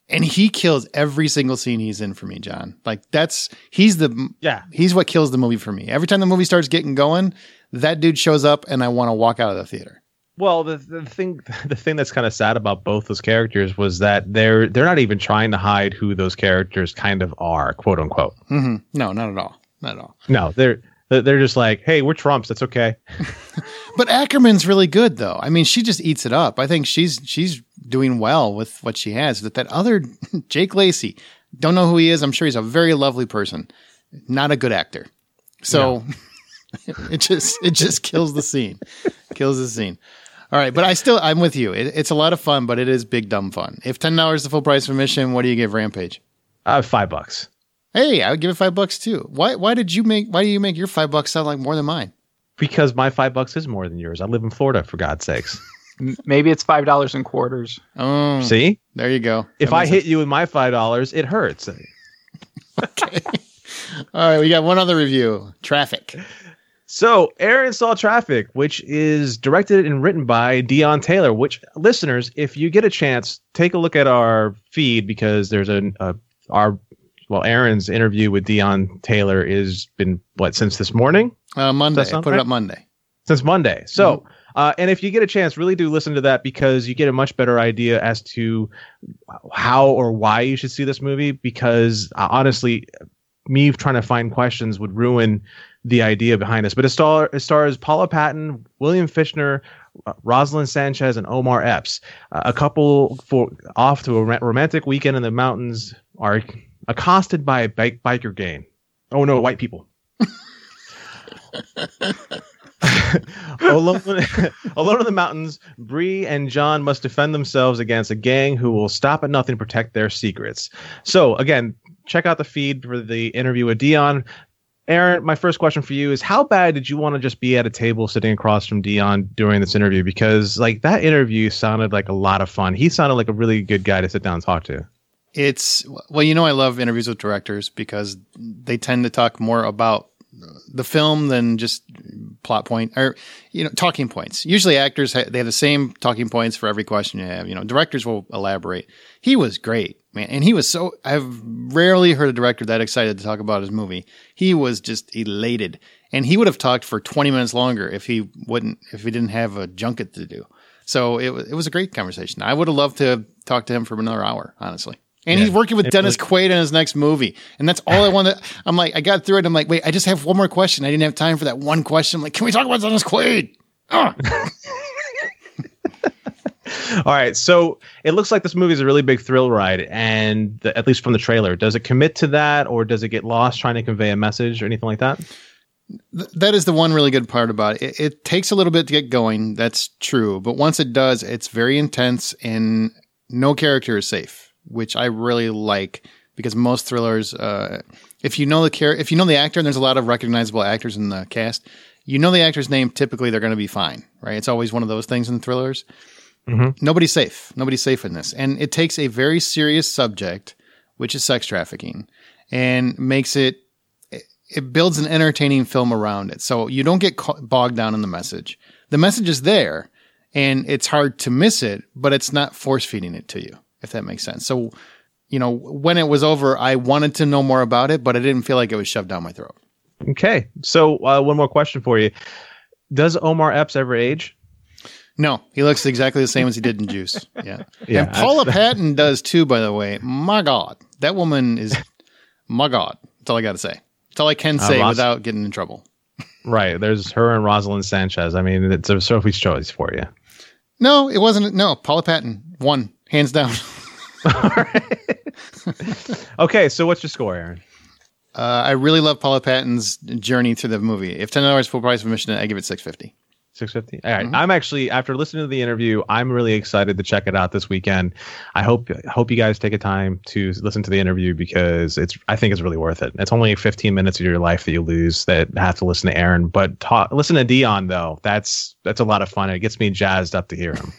And he kills every single scene he's in for me, John. Like that's he's the Yeah. he's what kills the movie for me. Every time the movie starts getting going, that dude shows up, and I want to walk out of the theater. Well, the the thing the thing that's kind of sad about both those characters was that they're they're not even trying to hide who those characters kind of are, quote unquote. Mm-hmm. No, not at all. Not at all. No, they're they're just like, hey, we're Trumps. That's okay. But Ackerman's really good, though. I mean, she just eats it up. I think she's she's doing well with what she has. That that other Jake Lacy, don't know who he is. I'm sure he's a very lovely person, not a good actor. So no. it just it just kills the scene, kills the scene. All right, but I still I'm with you. It, it's a lot of fun, but it is big dumb fun. If ten dollars is the full price of admission, what do you give Rampage? Uh, five bucks. Hey, I would give it five bucks too. Why? Why did you make? Why do you make your five bucks sound like more than mine? Because my five bucks is more than yours. I live in Florida, for God's sakes. Maybe it's five dollars and quarters. Oh, see, there you go. If That I makes hit sense. you with my five dollars, it hurts. Okay. All right, we got one other review. Traffic. So, Aaron saw Traffic, which is directed and written by Dion Taylor. Which, listeners, if you get a chance, take a look at our feed because there's a, a our well, Aaron's interview with Dion Taylor is been what since this morning. Uh, Monday. Does that I sound put it right? up Monday. Since Monday. So, uh, and if you get a chance, really do listen to that because you get a much better idea as to how or why you should see this movie. Because uh, honestly, me trying to find questions would ruin the idea behind this. But it, star- it stars Paula Patton, William Fichtner, uh, Rosalind Sanchez, and Omar Epps. Uh, a couple for off to a ro- romantic weekend in the mountains are accosted by a bike- biker gang. Oh no, white people. alone, alone in the mountains, Bree and John must defend themselves against a gang who will stop at nothing to protect their secrets. So again, check out the feed for the interview with Dion. Aaron, my first question for you is how bad did you want to just be at a table sitting across from Dion during this interview? Because like that interview sounded like a lot of fun. He sounded like a really good guy to sit down and talk to. It's well, you know, I love interviews with directors because they tend to talk more about the film than just plot point or, you know, talking points. Usually actors, ha- they have the same talking points for every question you have. You know, directors will elaborate. He was great, man. And he was so, I've rarely heard a director that excited to talk about his movie. He was just elated. And he would have talked for twenty minutes longer if he wouldn't, if he didn't have a junket to do. So it was, it was a great conversation. I would have loved to talk to him for another hour, honestly. And Yeah, he's working with it Dennis really- Quaid in his next movie. And that's all I wanted. I'm like, I got through it. I'm like, wait, I just have one more question. I didn't have time for that one question. I'm like, can we talk about Dennis Quaid? Ah. All right, so it looks like this movie is a really big thrill ride, and the, at least from the trailer, does it commit to that, or does it get lost trying to convey a message or anything like that? Th- that is the one really good part about it. it. It takes a little bit to get going. That's true. But once it does, it's very intense and no character is safe, which I really like because most thrillers, uh, if you know the char- if you know the actor, and there's a lot of recognizable actors in the cast, you know the actor's name, typically they're going to be fine, right? It's always one of those things in thrillers. Mm-hmm. Nobody's safe. Nobody's safe in this. And it takes a very serious subject, which is sex trafficking, and makes it, it builds an entertaining film around it. So you don't get ca- bogged down in the message. The message is there and it's hard to miss it, but it's not force feeding it to you, if that makes sense. So, you know, when it was over, I wanted to know more about it, but I didn't feel like it was shoved down my throat. Okay, so uh, one more question for you. Does Omar Epps ever age? No, he looks exactly the same as he did in Juice. Yeah. Yeah. And Paula Patton does too, by the way. My God. That woman is, my God. That's all I got to say. That's all I can say Uh, Ross- without getting in trouble. Right, there's her and Rosalind Sanchez. I mean, it's a Sophie's choice for you. No, it wasn't. No, Paula Patton won, hands down. All right. Okay, so what's your score, Aaron? Uh, I really love Paula Patton's journey through the movie. If ten dollars full price of admission, I give it six fifty. six fifty. All right. Mhm. I'm actually, after listening to the interview, I'm really excited to check it out this weekend. I hope hope you guys take a time to listen to the interview because it's I think it's really worth it. It's only fifteen minutes of your life that you lose that have to listen to Aaron, but talk, listen to Dion though. That's that's a lot of fun. It gets me jazzed up to hear him.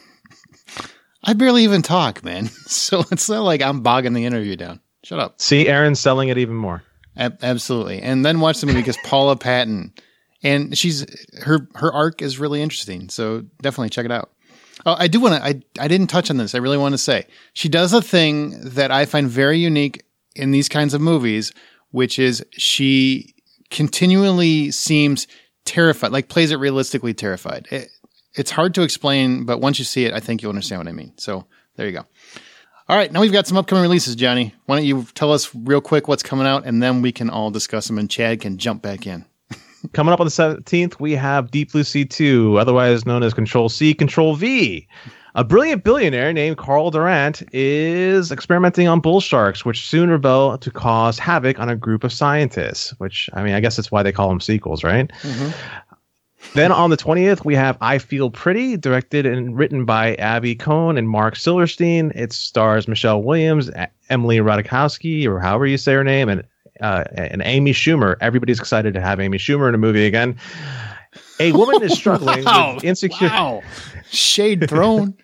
I barely even talk, man. So it's not like I'm bogging the interview down. Shut up. See, Aaron's selling it even more. Ab- absolutely. And then watch the movie because Paula Patton, and she's her her arc is really interesting. So definitely check it out. Oh, I do want to, I, I didn't touch on this. I really want to say she does a thing that I find very unique in these kinds of movies, which is she continually seems terrified, like plays it realistically terrified. It, it's hard to explain, but once you see it, I think you'll understand what I mean. So there you go. All right. Now we've got some upcoming releases, Johnny. Why don't you tell us real quick what's coming out, and then we can all discuss them and Chad can jump back in. Coming up on the seventeenth, we have Deep Blue Sea two, otherwise known as Control C, Control V. A brilliant billionaire named Carl Durant is experimenting on bull sharks, which soon rebel to cause havoc on a group of scientists, which, I mean, I guess that's why they call them sequels, right? Mm-hmm. Then on the twentieth, we have I Feel Pretty, directed and written by Abby Cohn and Mark Silverstein. It stars Michelle Williams, Emily Ratajkowski, or however you say her name, and Uh, and Amy Schumer. Everybody's excited to have Amy Schumer in a movie again. A woman is struggling wow, with insecure. Wow. Shade thrown.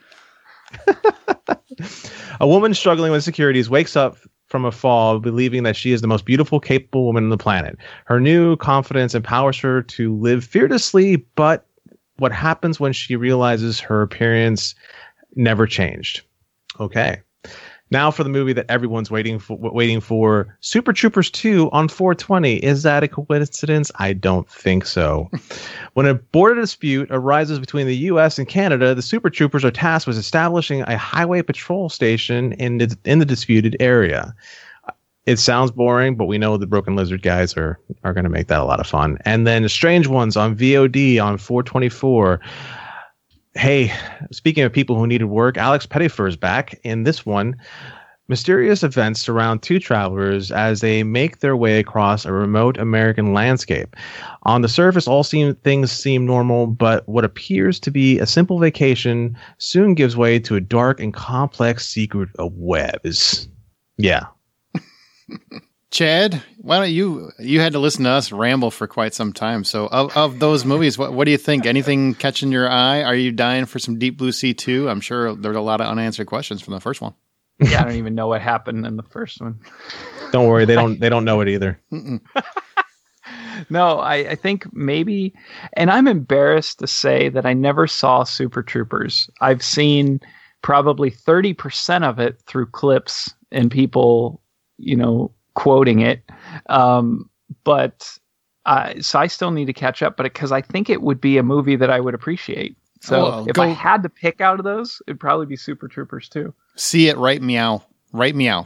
A woman struggling with insecurities wakes up from a fall, believing that she is the most beautiful, capable woman on the planet. Her new confidence empowers her to live fearlessly, but what happens when she realizes her appearance never changed? Okay. Now for the movie that everyone's waiting for, waiting for, Super Troopers two on four twenty. Is that a coincidence? I don't think so. When a border dispute arises between the U S and Canada, the Super Troopers are tasked with establishing a highway patrol station in the, in the disputed area. It sounds boring, but we know the Broken Lizard guys are, are going to make that a lot of fun. And then Strange Ones on V O D on four twenty-four. Hey, speaking of people who needed work, Alex Pettyfer is back in this one. Mysterious events surround two travelers as they make their way across a remote American landscape. On the surface, all seem, things seem normal, but what appears to be a simple vacation soon gives way to a dark and complex secret of webs. Yeah. Chad, why don't you, you had to listen to us ramble for quite some time. So of, of those movies, what, what do you think? Anything catching your eye? Are you dying for some Deep Blue Sea two? I'm sure there's a lot of unanswered questions from the first one. Yeah, I don't even know what happened in the first one. Don't worry. They don't, they don't know it either. No, I, I think maybe, and I'm embarrassed to say that I never saw Super Troopers. I've seen probably thirty percent of it through clips and people, you know, quoting it, um, but uh, so I still need to catch up. But because I think it would be a movie that I would appreciate. So oh, if go, I had to pick out of those, it'd probably be Super Troopers too. See it, right? Meow, right? Meow.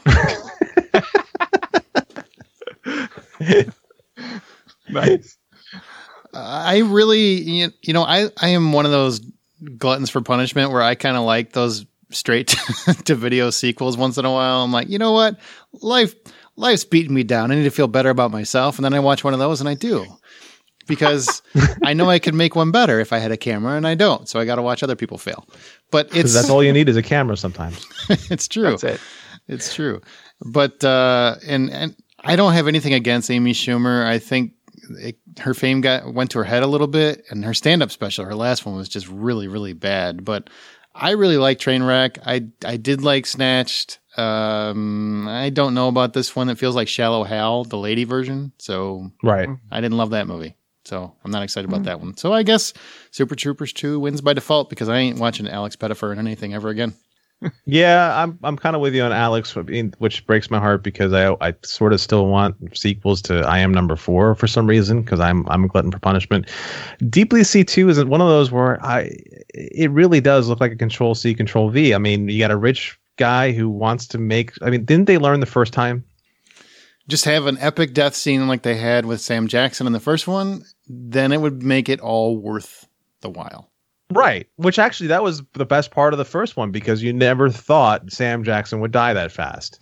Nice. Uh, I really, you, you know, I I am one of those gluttons for punishment where I kind of like those straight to video sequels once in a while. I'm like, you know what, life. Life's beating me down. I need to feel better about myself. And then I watch one of those and I do, because I know I could make one better if I had a camera, and I don't. So I got to watch other people fail. But it's that's all you need is a camera sometimes. It's true. That's it. It's true. But, uh, and, and I don't have anything against Amy Schumer. I think it, her fame got, went to her head a little bit, and her stand-up special, her last one was just really, really bad. But I really like Trainwreck. I, I did like Snatched. Um, I don't know about this one. It feels like Shallow Hal, the lady version. So right. I didn't love that movie. So I'm not excited about that one. So I guess Super Troopers two wins by default, because I ain't watching Alex Pettyfer in anything ever again. Yeah, I'm I'm kind of with you on Alex, which breaks my heart, because I I sort of still want sequels to I Am Number Four for some reason, because I'm I'm a glutton for punishment. Deep Blue Sea two is one of those where I it really does look like a Control C, Control V. I mean, you got a rich guy who wants to make, I mean, didn't they learn the first time? Just have an epic death scene like they had with Sam Jackson in the first one, then it would make it all worth the while. Right. Which actually, that was the best part of the first one, because you never thought Sam Jackson would die that fast.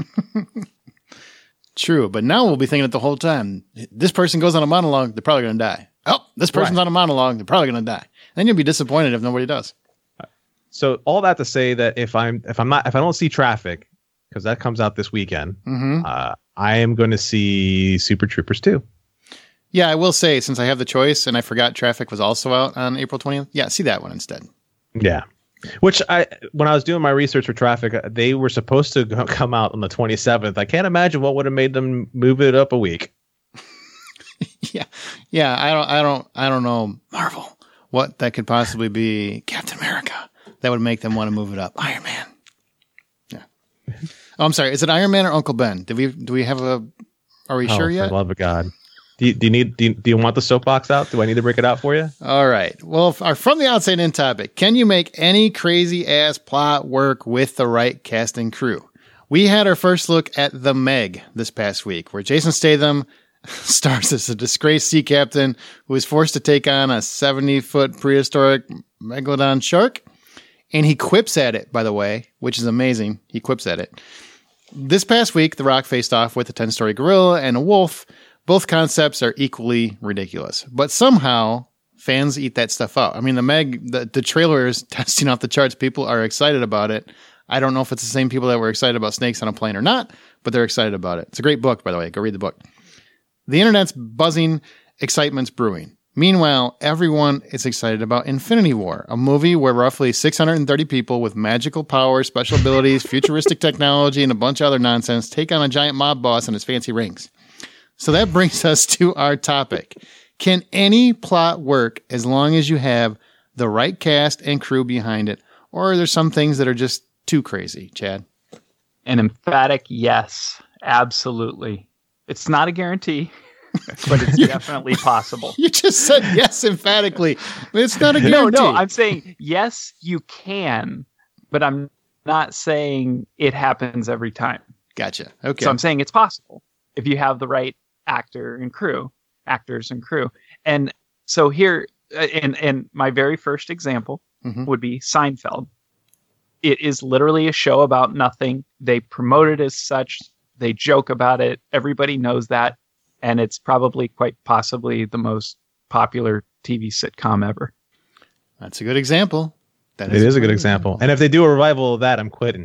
True. But now we'll be thinking it the whole time. This person goes on a monologue, they're probably going to die. Oh, this person's right. on a monologue, they're probably going to die. Then you'll be disappointed if nobody does. So all that to say that if I'm if I'm not if I don't see Traffic, because that comes out this weekend, mm-hmm. uh, I am going to see Super Troopers two. Yeah, I will say, since I have the choice, and I forgot Traffic was also out on April twentieth. Yeah, see that one instead. Yeah, which I when I was doing my research for Traffic, they were supposed to come out on the twenty-seventh. I can't imagine what would have made them move it up a week. yeah, yeah. I don't, I don't, I don't know, Marvel, what that could possibly be. Captain America. that would make them want to move it up. Iron Man. Yeah. Oh, I'm sorry. Is it Iron Man or Uncle Ben? Do we do we have a? Are we oh, sure for yet? the love of God. Do you, do you need? Do you, do you want the soapbox out? Do I need to break it out for you? All right. Well, our from the outside in topic. Can you make any crazy ass plot work with the right cast and crew? We had our first look at The Meg this past week, where Jason Statham stars as a disgraced sea captain who is forced to take on a seventy-foot prehistoric megalodon shark. And he quips at it, by the way, which is amazing. He quips at it. This past week, The Rock faced off with a ten-story gorilla and a wolf. Both concepts are equally ridiculous. But somehow, fans eat that stuff up. I mean, The Meg, the, the trailer is testing off the charts. People are excited about it. I don't know if it's the same people that were excited about snakes on a plane or not, but they're excited about it. It's a great book, by the way. Go read the book. The internet's buzzing, excitement's brewing. Meanwhile, everyone is excited about Infinity War, a movie where roughly six hundred thirty people with magical powers, special abilities, futuristic technology, and a bunch of other nonsense take on a giant mob boss and his fancy rings. So that brings us to our topic. Can any plot work as long as you have the right cast and crew behind it? Or are there some things that are just too crazy, Chad? An emphatic yes, absolutely. It's not a guarantee, but it's definitely possible. You just said yes emphatically. It's not a guarantee. No, no, I'm saying yes, you can, but I'm not saying it happens every time. Gotcha. Okay. So I'm saying it's possible if you have the right actor and crew, actors and crew. And so here, and, and my very first example mm-hmm. would be Seinfeld. It is literally a show about nothing. They promote it as such. They joke about it. Everybody knows that. And it's probably quite possibly the most popular T V sitcom ever. That's a good example. That it is a good example. And if they do a revival of that, I'm quitting.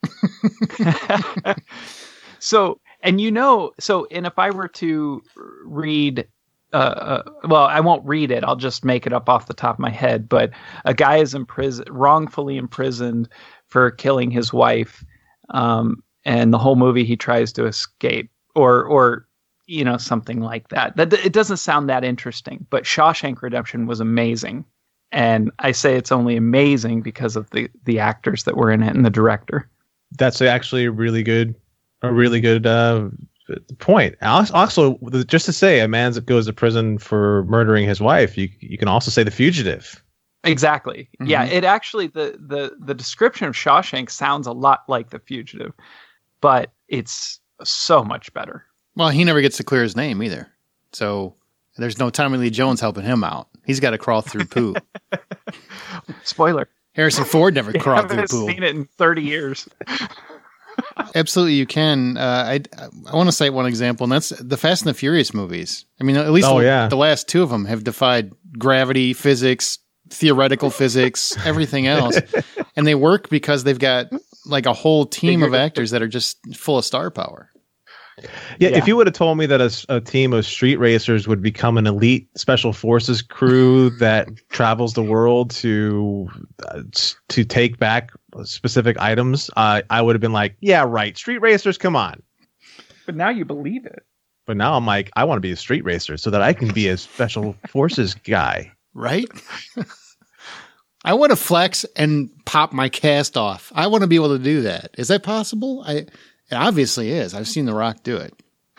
So, and you know, so, and if I were to read, uh, uh, well, I won't read it. I'll just make it up off the top of my head. But a guy is imprisoned, wrongfully imprisoned for killing his wife. Um, and the whole movie he tries to escape or, or, you know, something like that. That it doesn't sound that interesting, but Shawshank Redemption was amazing. And I say it's only amazing because of the, the actors that were in it and the director. That's actually a really good, a really good uh, point. Also, just to say, a man that goes to prison for murdering his wife, you you can also say The Fugitive. Exactly. Mm-hmm. Yeah, it actually, the, the, the description of Shawshank sounds a lot like The Fugitive, but it's so much better. Well, he never gets to clear his name either. So there's no Tommy Lee Jones helping him out. He's got to crawl through poo. Spoiler. Harrison Ford never crawled through poo. I haven't seen it in thirty years. Absolutely, you can. Uh, I I want to cite one example, and that's the Fast and the Furious movies. I mean, at least oh, the, yeah. the last two of them have defied gravity, physics, theoretical physics, everything else. And they work because they've got like a whole team of actors that are just full of star power. Yeah, Yeah. if you would have told me that a, a team of street racers would become an elite special forces crew that travels the world to uh, to take back specific items, uh, I would have been like, yeah, right, street racers, come on. But now you believe it. But now I'm like, I want to be a street racer so that I can be a special forces guy. Right? I want to flex and pop my cast off. I want to be able to do that. Is that possible? I It obviously is. I've seen The Rock do it.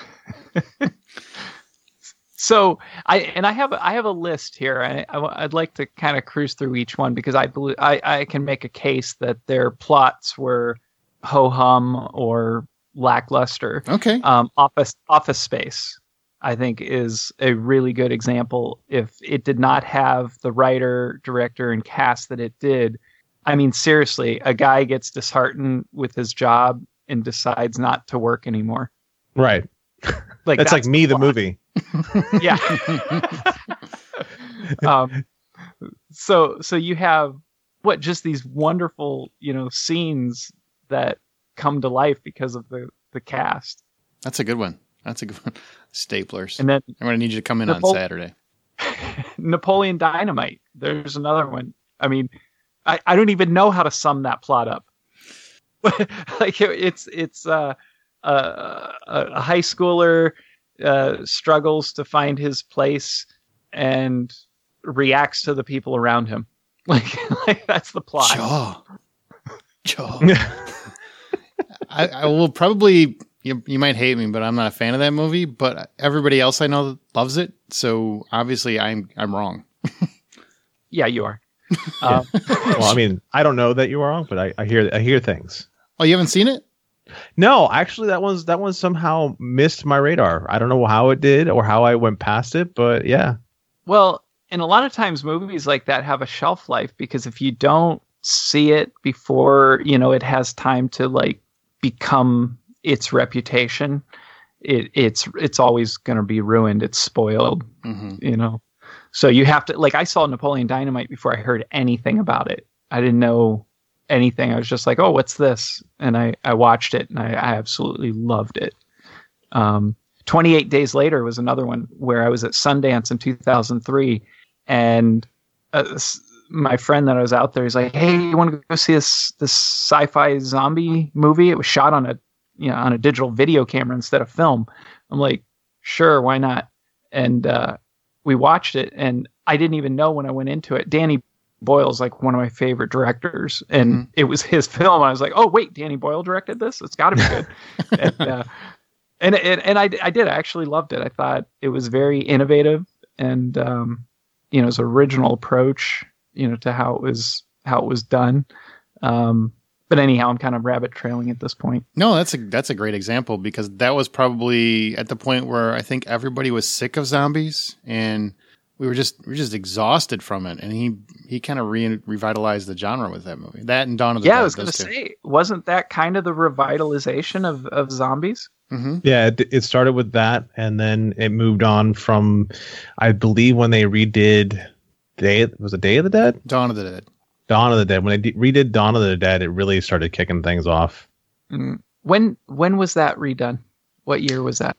So I and I have I have a list here. I, I would like to kind of cruise through each one because I believe I, I can make a case that their plots were ho hum or lackluster. Okay. Um, Office Office Space, I think, is a really good example. If it did not have the writer, director, and cast that it did, I mean, seriously, a guy gets disheartened with his job and decides not to work anymore. Right. Like that's, that's like me, the, the movie. Yeah. um, so, so you have what, just these wonderful, you know, scenes that come to life because of the, the cast. That's a good one. That's a good one. Staplers. And then I'm going to need you to come in Napole- on Saturday. Napoleon Dynamite. There's another one. I mean, I, I don't even know how to sum that plot up. Like it's it's uh, uh, a high schooler uh, struggles to find his place and reacts to the people around him. Like, like that's the plot. Jaw. Jaw. I, I will probably, you, you might hate me, but I'm not a fan of that movie, but everybody else I know loves it. So obviously I'm, I'm wrong. Yeah, you are. Yeah. Um, well, I mean, I don't know that you are wrong, but I, I hear, I hear things. Oh, you haven't seen it? No, actually that one's, that one somehow missed my radar. I don't know how it did or how I went past it, but yeah. Well, and a lot of times movies like that have a shelf life because if you don't see it before, you know, it has time to like become its reputation, it, it's it's always going to be ruined. It's spoiled, mm-hmm. you know. So you have to, like, I saw Napoleon Dynamite before I heard anything about it. I didn't know anything. I was just like, oh, what's this? And I, I watched it and I, I absolutely loved it. Um, twenty-eight Days Later was another one where I was at Sundance in two thousand three and uh, my friend that I was out there, he's like, hey, you want to go see this this sci-fi zombie movie? It was shot on a you know on a digital video camera instead of film. I'm like, sure, why not? And uh, we watched it, and I didn't even know when I went into it. Danny Boyle's like one of my favorite directors, and mm-hmm. it was his film. I was like, oh wait, Danny Boyle directed this? It's got to be good. and uh, and and, and I, I did. I actually loved it. I thought it was very innovative, and um, you know, his original approach, you know, to how it was how it was done. Um, but anyhow, I'm kind of rabbit trailing at this point. No, that's a that's a great example because that was probably at the point where I think everybody was sick of zombies and we were just we were just exhausted from it. And he he kind of re- revitalized the genre with that movie. That and Dawn of the yeah, Dead. I was going to say, wasn't that kind of the revitalization of of zombies? Mm-hmm. Yeah, it, it started with that, and then it moved on from, I believe, when they redid Day was it Day of the Dead? Dawn of the Dead. Dawn of the Dead. When they de- redid Dawn of the Dead, it really started kicking things off. Mm. When when was that redone? What year was that?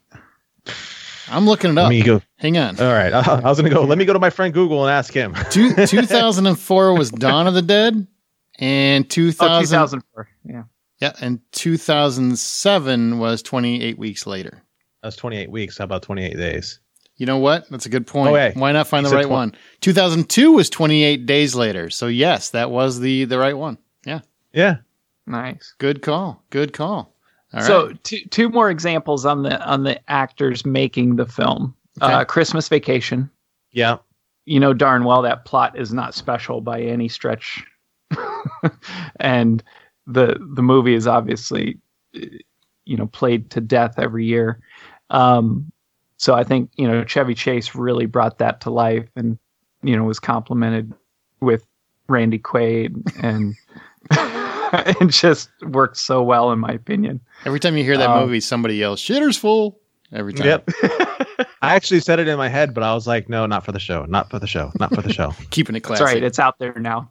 I'm looking it up. Let me go. Hang on. All right, I, I was going to go. Let me go to my friend Google and ask him. Two, two thousand four was Dawn of the Dead, and two thousand, oh, two thousand four. Yeah. Yeah, and two thousand seven was twenty-eight weeks later. That's twenty-eight weeks. How about twenty-eight days? You know what? That's a good point. Oh, hey. Why not find You the right said tw- one? two thousand two was twenty-eight days later. So yes, that was the, the right one. Yeah. Yeah. Nice. Good call. Good call. All so right. two two more examples on the on the actors making the film. Okay. Uh, Christmas Vacation. Yeah. You know darn well that plot is not special by any stretch. And the the movie is obviously, you know, played to death every year. Um, so I think, you know, Chevy Chase really brought that to life and, you know, was complimented with Randy Quaid and it just worked so well, in my opinion. Every time you hear that um, movie, somebody yells, "Shitter's full." Every time. Yep. I actually said it in my head, but I was like, no, not for the show. Not for the show. Not for the show. Keeping it classy. That's right. It's out there now.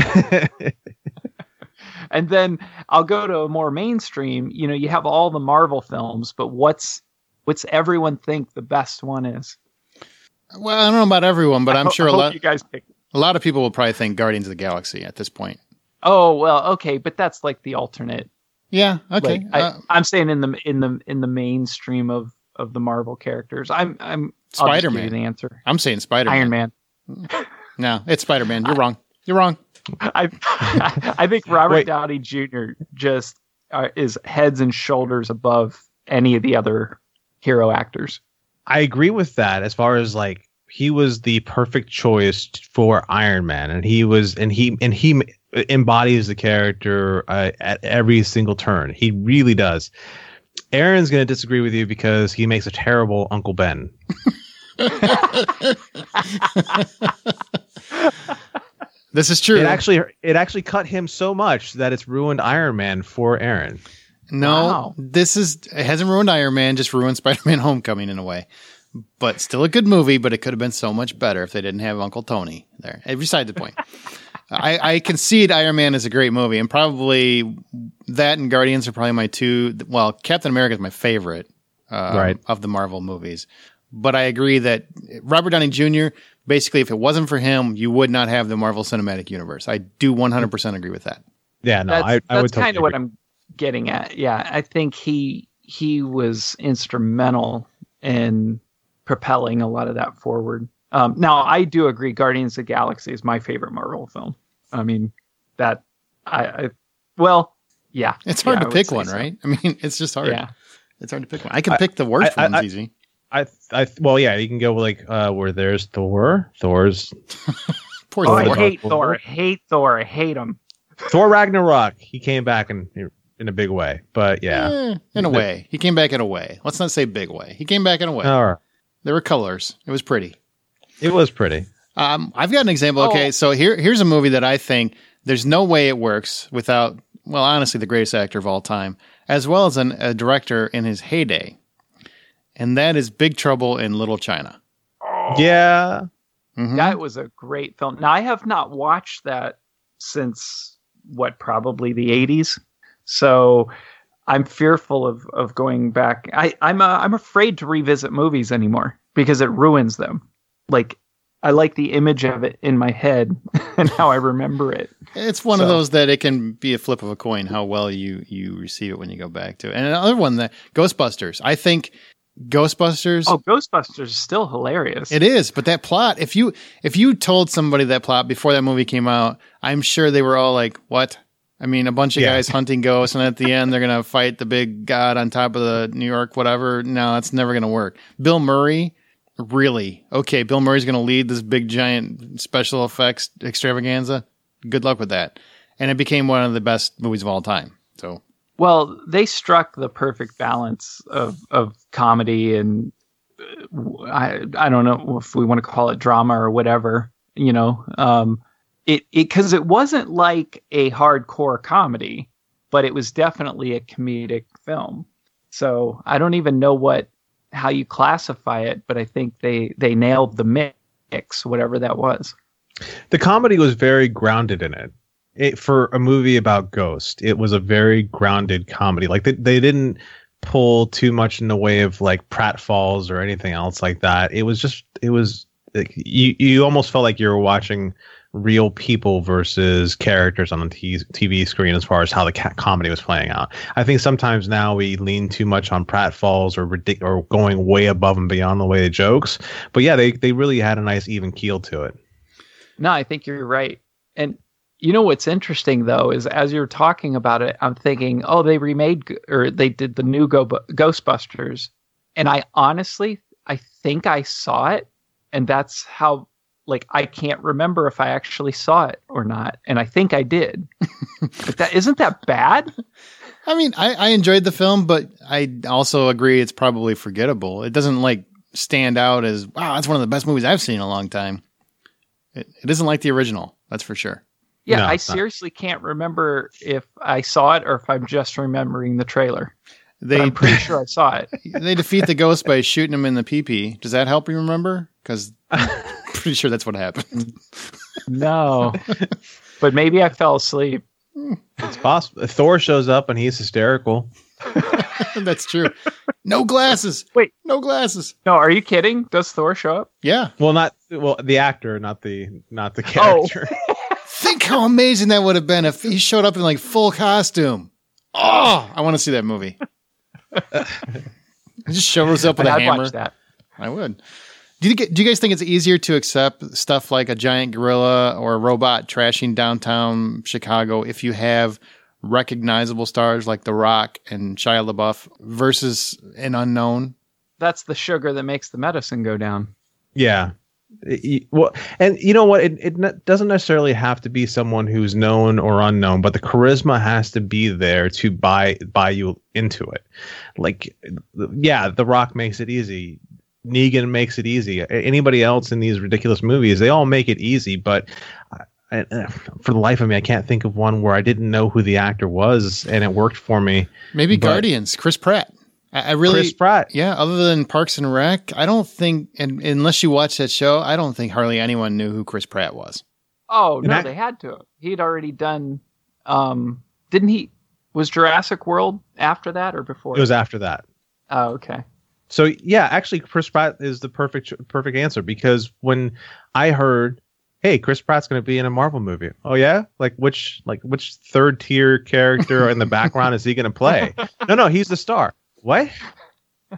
And then I'll go to a more mainstream. You know, you have all the Marvel films, but what's what's everyone think the best one is? Well, I don't know about everyone, but I'm I sure a hope lot you guys pick. a lot of people will probably think Guardians of the Galaxy at this point. Oh well, okay, but that's like the alternate. Yeah, okay. Like, uh, I, I'm saying in the in the in the mainstream of, of the Marvel characters. I'm I'm Spider-Man. I'll just give you the answer. I'm saying Spider-Man. Iron Man. No, it's Spider-Man. You're I, wrong. You're wrong. I I think Robert Wait. Downey Junior just uh, is heads and shoulders above any of the other hero actors. I agree with that as far as like he was the perfect choice for Iron Man, and he was and he and he embodies the character uh, at every single turn. He really does. Aaron's going to disagree with you because he makes a terrible Uncle Ben. This is true. It actually it actually cut him so much that it's ruined Iron Man for Aaron. No, Wow. this is it hasn't ruined Iron Man, just ruined Spider-Man Homecoming in a way. But still a good movie, but it could have been so much better if they didn't have Uncle Tony there. Beside the point. I, I concede Iron Man is a great movie, and probably that and Guardians are probably my two. Well, Captain America is my favorite uh, right. of the Marvel movies. But I agree that Robert Downey Junior, basically, if it wasn't for him, you would not have the Marvel Cinematic Universe. I do one hundred percent agree with that. Yeah, no, that's, I, I that's would totally kind of what agree. I'm getting at. Yeah, I think he he was instrumental in propelling a lot of that forward. Um, now, I do agree Guardians of the Galaxy is my favorite Marvel film. I mean, that I, I well, yeah, It's hard yeah, to I pick would one, say so. right? I mean, it's just hard. Yeah. It's hard to pick one. I can I- pick the worst I- I- ones I- easy. I, I, well, yeah, you can go like uh, where there's Thor, Thor's Poor Oh, I Thor. hate Thor. I hate Thor. I hate him. Thor Ragnarok. He came back in in a big way, but yeah, Eh, in a way. He came back in a way. Let's not say big way. He came back in a way. all right. There were colors. It was pretty. It was pretty. Um, I've got an example. Okay, Oh. so here, here's a movie that I think there's no way it works without, well, honestly, the greatest actor of all time, as well as an, a director in his heyday. And that is Big Trouble in Little China. Yeah, Mhm. That was a great film. Now I have not watched that since what, probably the eighties. So I'm fearful of, of going back. I, I'm uh, I'm afraid to revisit movies anymore because it ruins them. Like I like the image of it in my head and how I remember it. It's one of So- those that it can be a flip of a coin how well you, you receive it when you go back to it. And another one, that Ghostbusters. I think Ghostbusters. Oh, Ghostbusters is still hilarious. It is, but that plot, if you if you told somebody that plot before that movie came out, I'm sure they were all like, what? I mean, a bunch of Yeah. guys hunting ghosts, and at the end, they're going to fight the big god on top of the New York, whatever. No, that's never going to work. Bill Murray, really? Okay, Bill Murray's going to lead this big, giant special effects extravaganza? Good luck with that. And it became one of the best movies of all time. So, Well, they struck the perfect balance of, of comedy and uh, I I don't know if we want to call it drama or whatever, you know. Um, it it because it wasn't like a hardcore comedy, but it was definitely a comedic film. So I don't even know what how you classify it, but I think they they nailed the mix, whatever that was. the comedy was very grounded in it. It for a movie about ghosts, it was a very grounded comedy. Like they, they didn't pull too much in the way of like pratfalls or anything else like that. It was just it was like, you you almost felt like you were watching real people versus characters on the t- TV screen as far as how the ca- comedy was playing out. I think sometimes now we lean too much on pratfalls or ridic- or going way above and beyond the way of jokes. But yeah, they they really had a nice even keel to it. No, I think you're right. And you know what's interesting though is as you're talking about it, I'm thinking, oh, they remade g- or they did the new Go- Ghostbusters, and I honestly, I think I saw it, and that's how. Like I can't remember if I actually saw it or not, and I think I did. But that isn't that bad. I mean, I, I enjoyed the film, but I also agree it's probably forgettable. It doesn't like stand out as, wow, that's one of the best movies I've seen in a long time. It, it isn't like the original, that's for sure. Yeah, No, I it's not. seriously can't remember if I saw it or if I'm just remembering the trailer. But They I'm pretty sure I saw it. they defeat the ghost by shooting him in the pee-pee. Does that help you remember? Because I'm pretty sure that's what happened. No, but maybe I fell asleep. It's possible. Thor shows up and he's hysterical. That's true. No glasses. Wait. No glasses. No, are you kidding? Does Thor show up? Yeah. Well, not well the actor, not the not the Oh. character. Think how amazing that would have been if he showed up in like full costume. Oh, I want to see that movie. He just shows up with a I'd hammer. watch that. I would. Do you, get, do you guys think it's easier to accept stuff like a giant gorilla or a robot trashing downtown Chicago if you have recognizable stars like The Rock and Shia LaBeouf versus an unknown? That's the sugar that makes the medicine go down. Yeah. It- you- well, and you know what? It, it ne- doesn't necessarily have to be someone who's known or unknown, but the charisma has to be there to buy buy you into it. Like, yeah, The Rock makes it easy. Negan makes it easy. A- Anybody else in these ridiculous movies, they all make it easy. But I, I, for the life of me, I can't think of one where I didn't know who the actor was and it worked for me. Maybe But- Guardians, Chris Pratt. I, I really, Chris Pratt. yeah. Other than Parks and Rec, I don't think, and unless you watch that show, I don't think hardly anyone knew who Chris Pratt was. Oh And no, that- they had to. He'd already done. Um, didn't he? Was Jurassic World after that or before? It was after that. Oh, okay. So yeah, actually, Chris Pratt is the perfect perfect answer because when I heard, "Hey, Chris Pratt's going to be in a Marvel movie," oh yeah, like which like which third tier character in the background is he going to play? No, no, he's the star. What?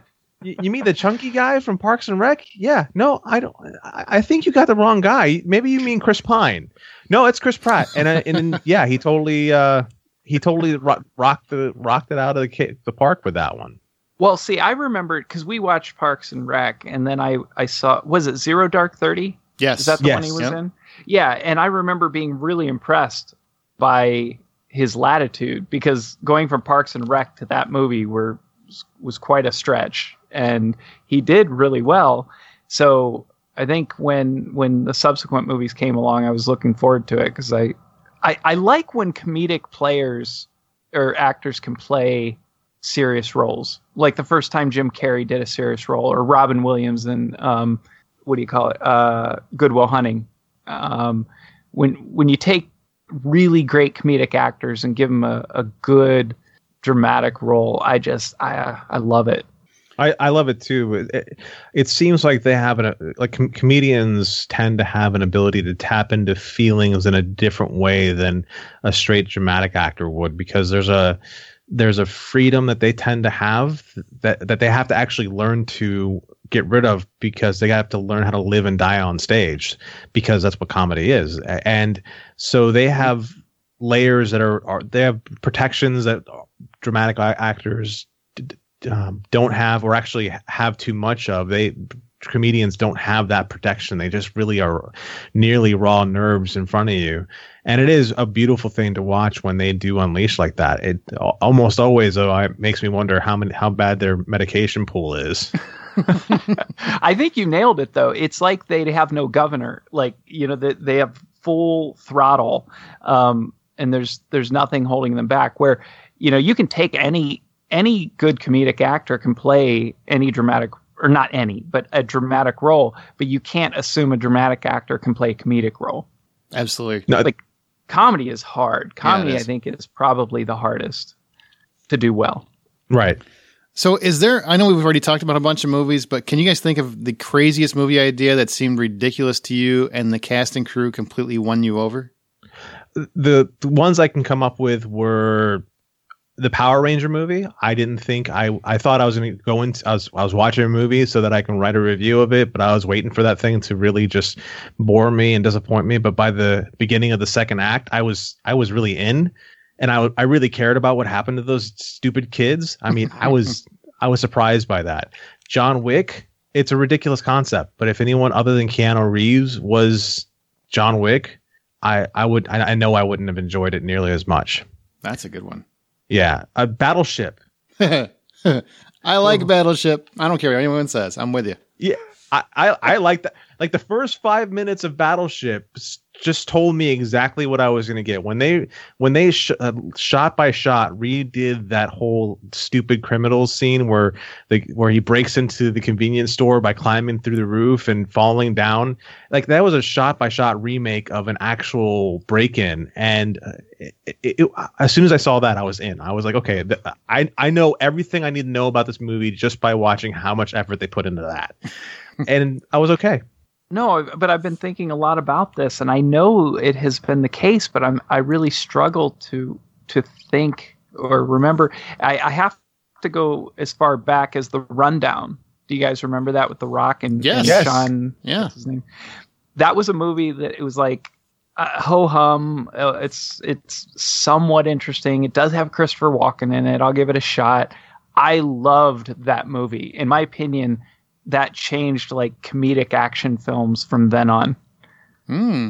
Y- You mean the chunky guy from Parks and Rec? Yeah. No, I don't. I, I think you got the wrong guy. Maybe you mean Chris Pine. No, it's Chris Pratt. And uh, and then, yeah, he totally uh, he totally rock, rocked the rocked it out of the ki- the park with that one. Well, see, I remember because we watched Parks and Rec, and then I I saw was it Zero Dark Thirty? Yes. Is that the Yes. one he was Yep. in? Yeah, and I remember being really impressed by his latitude because going from Parks and Rec to that movie were was quite a stretch, and he did really well. So I think when when the subsequent movies came along, I was looking forward to it because I, I I like when comedic players or actors can play serious roles. Like the first time Jim Carrey did a serious role, or Robin Williams in um, what do you call it? Uh, Good Will Hunting. Um, when when you take really great comedic actors and give them a, a good dramatic role, I just I I love it. I, I love it too. It, it, it seems like they have an like com- comedians tend to have an ability to tap into feelings in a different way than a straight dramatic actor would, because there's a there's a freedom that they tend to have that that they have to actually learn to get rid of, because they have to learn how to live and die on stage, because that's what comedy is. And so they have layers that are, are they have protections that dramatic actors um, don't have, or actually have too much of. They comedians don't have that protection. They just really are nearly raw nerves in front of you. And it is a beautiful thing to watch when they do unleash like that. It almost always, though, it makes me wonder how many, how bad their medication pool is. I think you nailed it, though. It's like they have no governor. Like, you know, they, they have full throttle, um, and there's there's nothing holding them back. Where, you know, you can take any any good comedic actor can play any dramatic, or not any, but a dramatic role, but you can't assume a dramatic actor can play a comedic role. Absolutely. No, Like, comedy is hard. Comedy, Yeah, it I is. think, is probably the hardest to do well. Right. So is there, I know we've already talked about a bunch of movies, but can you guys think of the craziest movie idea that seemed ridiculous to you and the cast and crew completely won you over? The, the ones I can come up with were the Power Ranger movie. I didn't think I I thought I was going to go into I was I was watching a movie so that I can write a review of it, but I was waiting for that thing to really just bore me and disappoint me. But by the beginning of the second act, I was I was really in, and I I really cared about what happened to those stupid kids. I mean, I was I was surprised by that. John Wick, it's a ridiculous concept, but if anyone other than Keanu Reeves was John Wick, I I would I, I know I wouldn't have enjoyed it nearly as much. That's a good one. Yeah, a Battleship. I like Battleship. I don't care what anyone says. I'm with you. Yeah, I, I, I like that. Like the first five minutes of Battleship s- just told me exactly what I was going to get. When they when they sh- uh, shot by shot redid that whole stupid criminals scene where the where he breaks into the convenience store by climbing through the roof and falling down, like that was a shot by shot remake of an actual break in. And uh, it, it, it, as soon as I saw that, I was in. I was like, okay, th- I I know everything I need to know about this movie just by watching how much effort they put into that. And I was okay. No, but I've been thinking a lot about this, and I know it has been the case, but I'm I really struggle to to think or remember. I, I have to go as far back as The Rundown. Do you guys remember that with The Rock and, Yes. and Yes. Sean? Yeah. What's his name? That was a movie that it was like uh, ho hum. Uh, it's it's somewhat interesting. It does have Christopher Walken in it. I'll give it a shot. I loved that movie. In my opinion, that changed like comedic action films from then on. Hmm.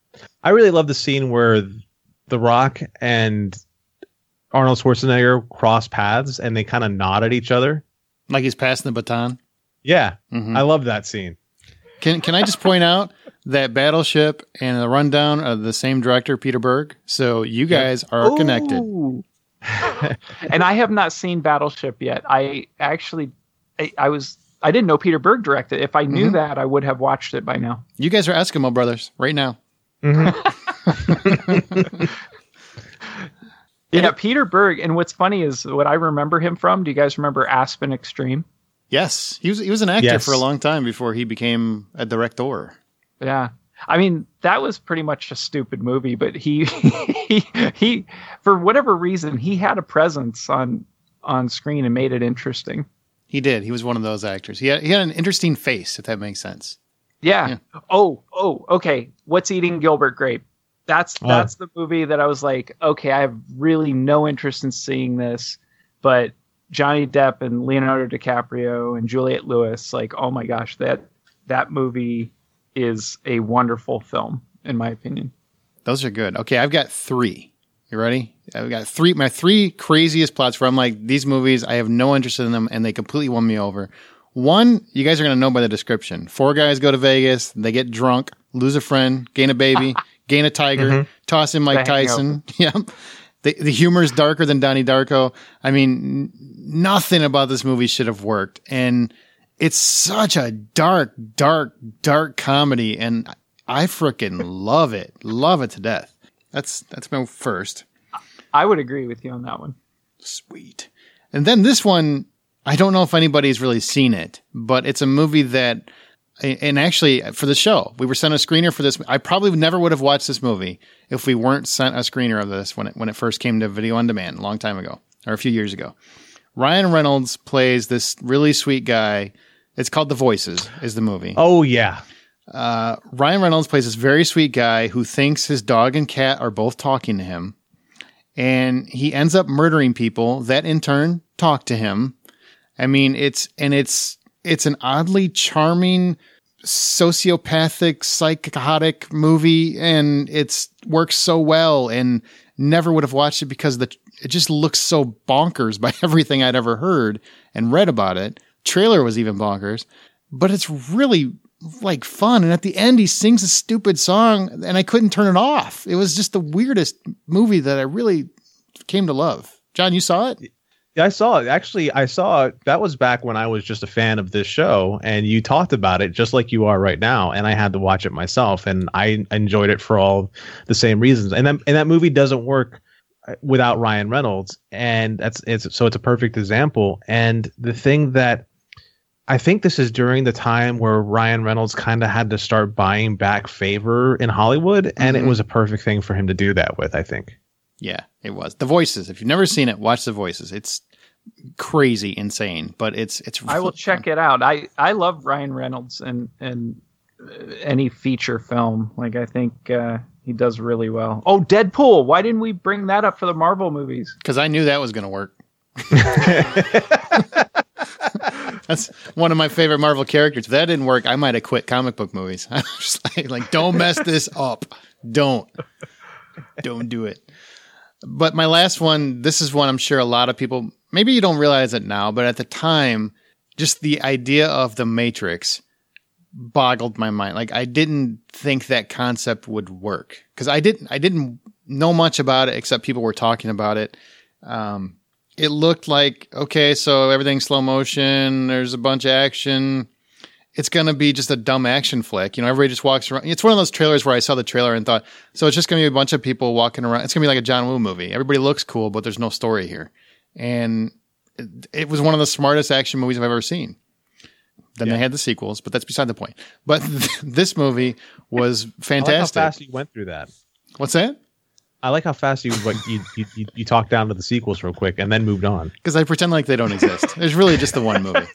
I really love the scene where The Rock and Arnold Schwarzenegger cross paths and they kind of nod at each other. Like he's passing the baton. Yeah, Mhm. I love that scene. Can Can I just point out that Battleship and The Rundown are the same director, Peter Berg. So you guys are connected. Ooh. And I have not seen Battleship yet. I actually, I, I was, I didn't know Peter Berg directed. If I knew Mhm. that, I would have watched it by now. You guys are Eskimo brothers right now. Yeah, Peter Berg. And what's funny is what I remember him from. Do you guys remember Aspen Extreme? Yes, he was he was an actor Yes. for a long time before he became a director. Yeah. I mean, that was pretty much a stupid movie, but he, he, he, for whatever reason, he had a presence on, on screen and made it interesting. He did. He was one of those actors. He had, he had an interesting face, if that makes sense. Yeah. Yeah. Oh, oh, okay. What's Eating Gilbert Grape? That's Oh. that's the movie that I was like, okay, I have really no interest in seeing this, but Johnny Depp and Leonardo DiCaprio and Juliette Lewis, like, oh my gosh, that that movie is a wonderful film, in my opinion. Those are good. Okay, I've got three. You ready? I've got three. My three craziest plots where I'm like, these movies, I have no interest in them, and they completely won me over. One, you guys are going to know by the description. Four guys go to Vegas. They get drunk, lose a friend, gain a baby, gain a tiger, Mhm. toss in Mike The Hangover. Tyson. Yep. The, the humor is darker than Donnie Darko. I mean, n- nothing about this movie should have worked. And it's such a dark, dark, dark comedy. And I freaking love it. Love it to death. That's, that's my first. I would agree with you on that one. Sweet. And then this one, I don't know if anybody's really seen it, but it's a movie that, and actually for the show, we were sent a screener for this. I probably never would have watched this movie if we weren't sent a screener of this when it, when it first came to video on demand a long time ago, or a few years ago. Ryan Reynolds plays this really sweet guy. It's called The Voices is the movie. Oh yeah. Uh, Ryan Reynolds plays this very sweet guy who thinks his dog and cat are both talking to him. And he ends up murdering people that in turn talk to him. I mean, it's, and it's, it's an oddly charming, sociopathic, psychotic movie. And it's works so well, and never would have watched it because the, it just looks so bonkers by everything I'd ever heard and read about it. Trailer was even bonkers, but it's really like fun. And at the end, he sings a stupid song and I couldn't turn it off. It was just the weirdest movie that I really came to love. John, you saw it? Yeah, I saw it. Actually, I saw it. That was back when I was just a fan of this show, and you talked about it just like you are right now. And I had to watch it myself, and I enjoyed it for all the same reasons. And that, and that movie doesn't work without Ryan Reynolds, and that's it's so it's a perfect example. And the thing that I think this is during the time where Ryan Reynolds kind of had to start buying back favor in Hollywood, and Mhm. it was a perfect thing for him to do that with, I think. Yeah, it was. The Voices. If you've never seen it, watch The Voices. It's crazy, insane, but it's it's. I will check it out. I, I love Ryan Reynolds and and uh, any feature film. Like, I think uh, he does really well. Oh, Deadpool! Why didn't we bring that up for the Marvel movies? because I knew that was going to work. That's one of my favorite Marvel characters. If that didn't work, I might have quit comic book movies. I was just like, like, don't mess this up. Don't. Don't do it. But my last one, this is one I'm sure a lot of people, maybe you don't realize it now, but at the time, just the idea of the Matrix boggled my mind. Like, I didn't think that concept would work because I didn't, I didn't know much about it except people were talking about it. Um, it looked like, okay, so everything's slow motion. There's a bunch of action. It's going to be just a dumb action flick. You know, everybody just walks around. It's one of those trailers where I saw the trailer and thought, so it's just going to be a bunch of people walking around. It's going to be like a John Woo movie. Everybody looks cool, but there's no story here. And it, it was one of the smartest action movies I've ever seen. Then Yeah. they had the sequels, but that's beside the point. But th- this movie was I like how fantastic. fast you went through that. What's that? I like how fast you like you, you you you talked down to the sequels real quick and then moved on. Because I pretend like they don't exist. There's really just the one movie.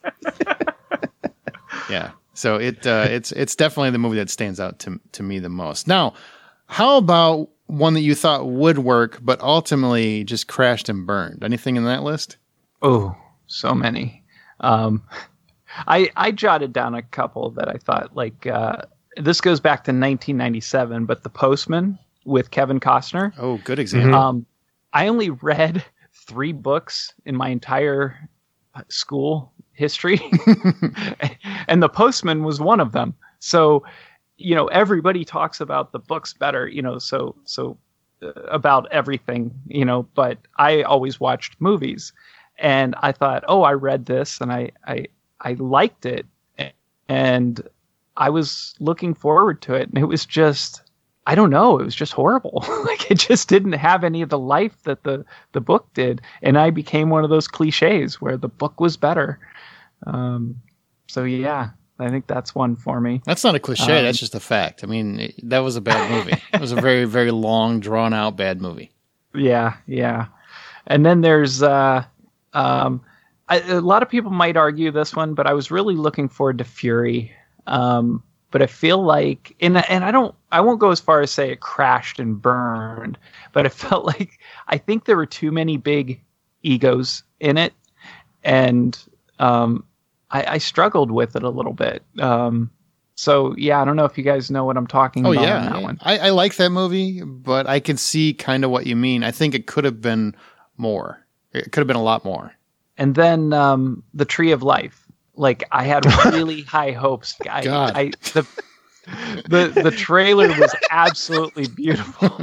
Yeah. So it uh, it's it's definitely the movie that stands out to to me the most. Now, how about one that you thought would work, but ultimately just crashed and burned? Anything in that list? Oh, so many. Um, I I jotted down a couple that I thought, like, uh, this goes back to nineteen ninety-seven, but The Postman with Kevin Costner. Oh, good example. Um, I only read three books in my entire school history, and The Postman was one of them. So, you know, everybody talks about the books better, you know, so so uh, about everything, you know, but I always watched movies, and I thought, oh, I read this, and I I I liked it, and I was looking forward to it, and it was just, I don't know, it was just horrible. Like, it just didn't have any of the life that the, the book did. And I became one of those cliches where the book was better. Um, so yeah, I think that's one for me. That's not a cliche. Um, that's just a fact. I mean, it, that was a bad movie. It was a very, very long, drawn out bad movie. Yeah. Yeah. And then there's, uh, um, I, a lot of people might argue this one, but I was really looking forward to Fury. Um, but I feel like, and and I don't, I won't go as far as say it crashed and burned, but it felt like I think there were too many big egos in it, and um, I, I struggled with it a little bit. Um, so yeah, I don't know if you guys know what I'm talking Oh about yeah, on that yeah. one. I, I like that movie, but I can see kind of what you mean. I think it could have been more. It could have been a lot more. And then um, the Tree of Life. Like I had really high hopes. I, God. I the the the trailer was absolutely beautiful.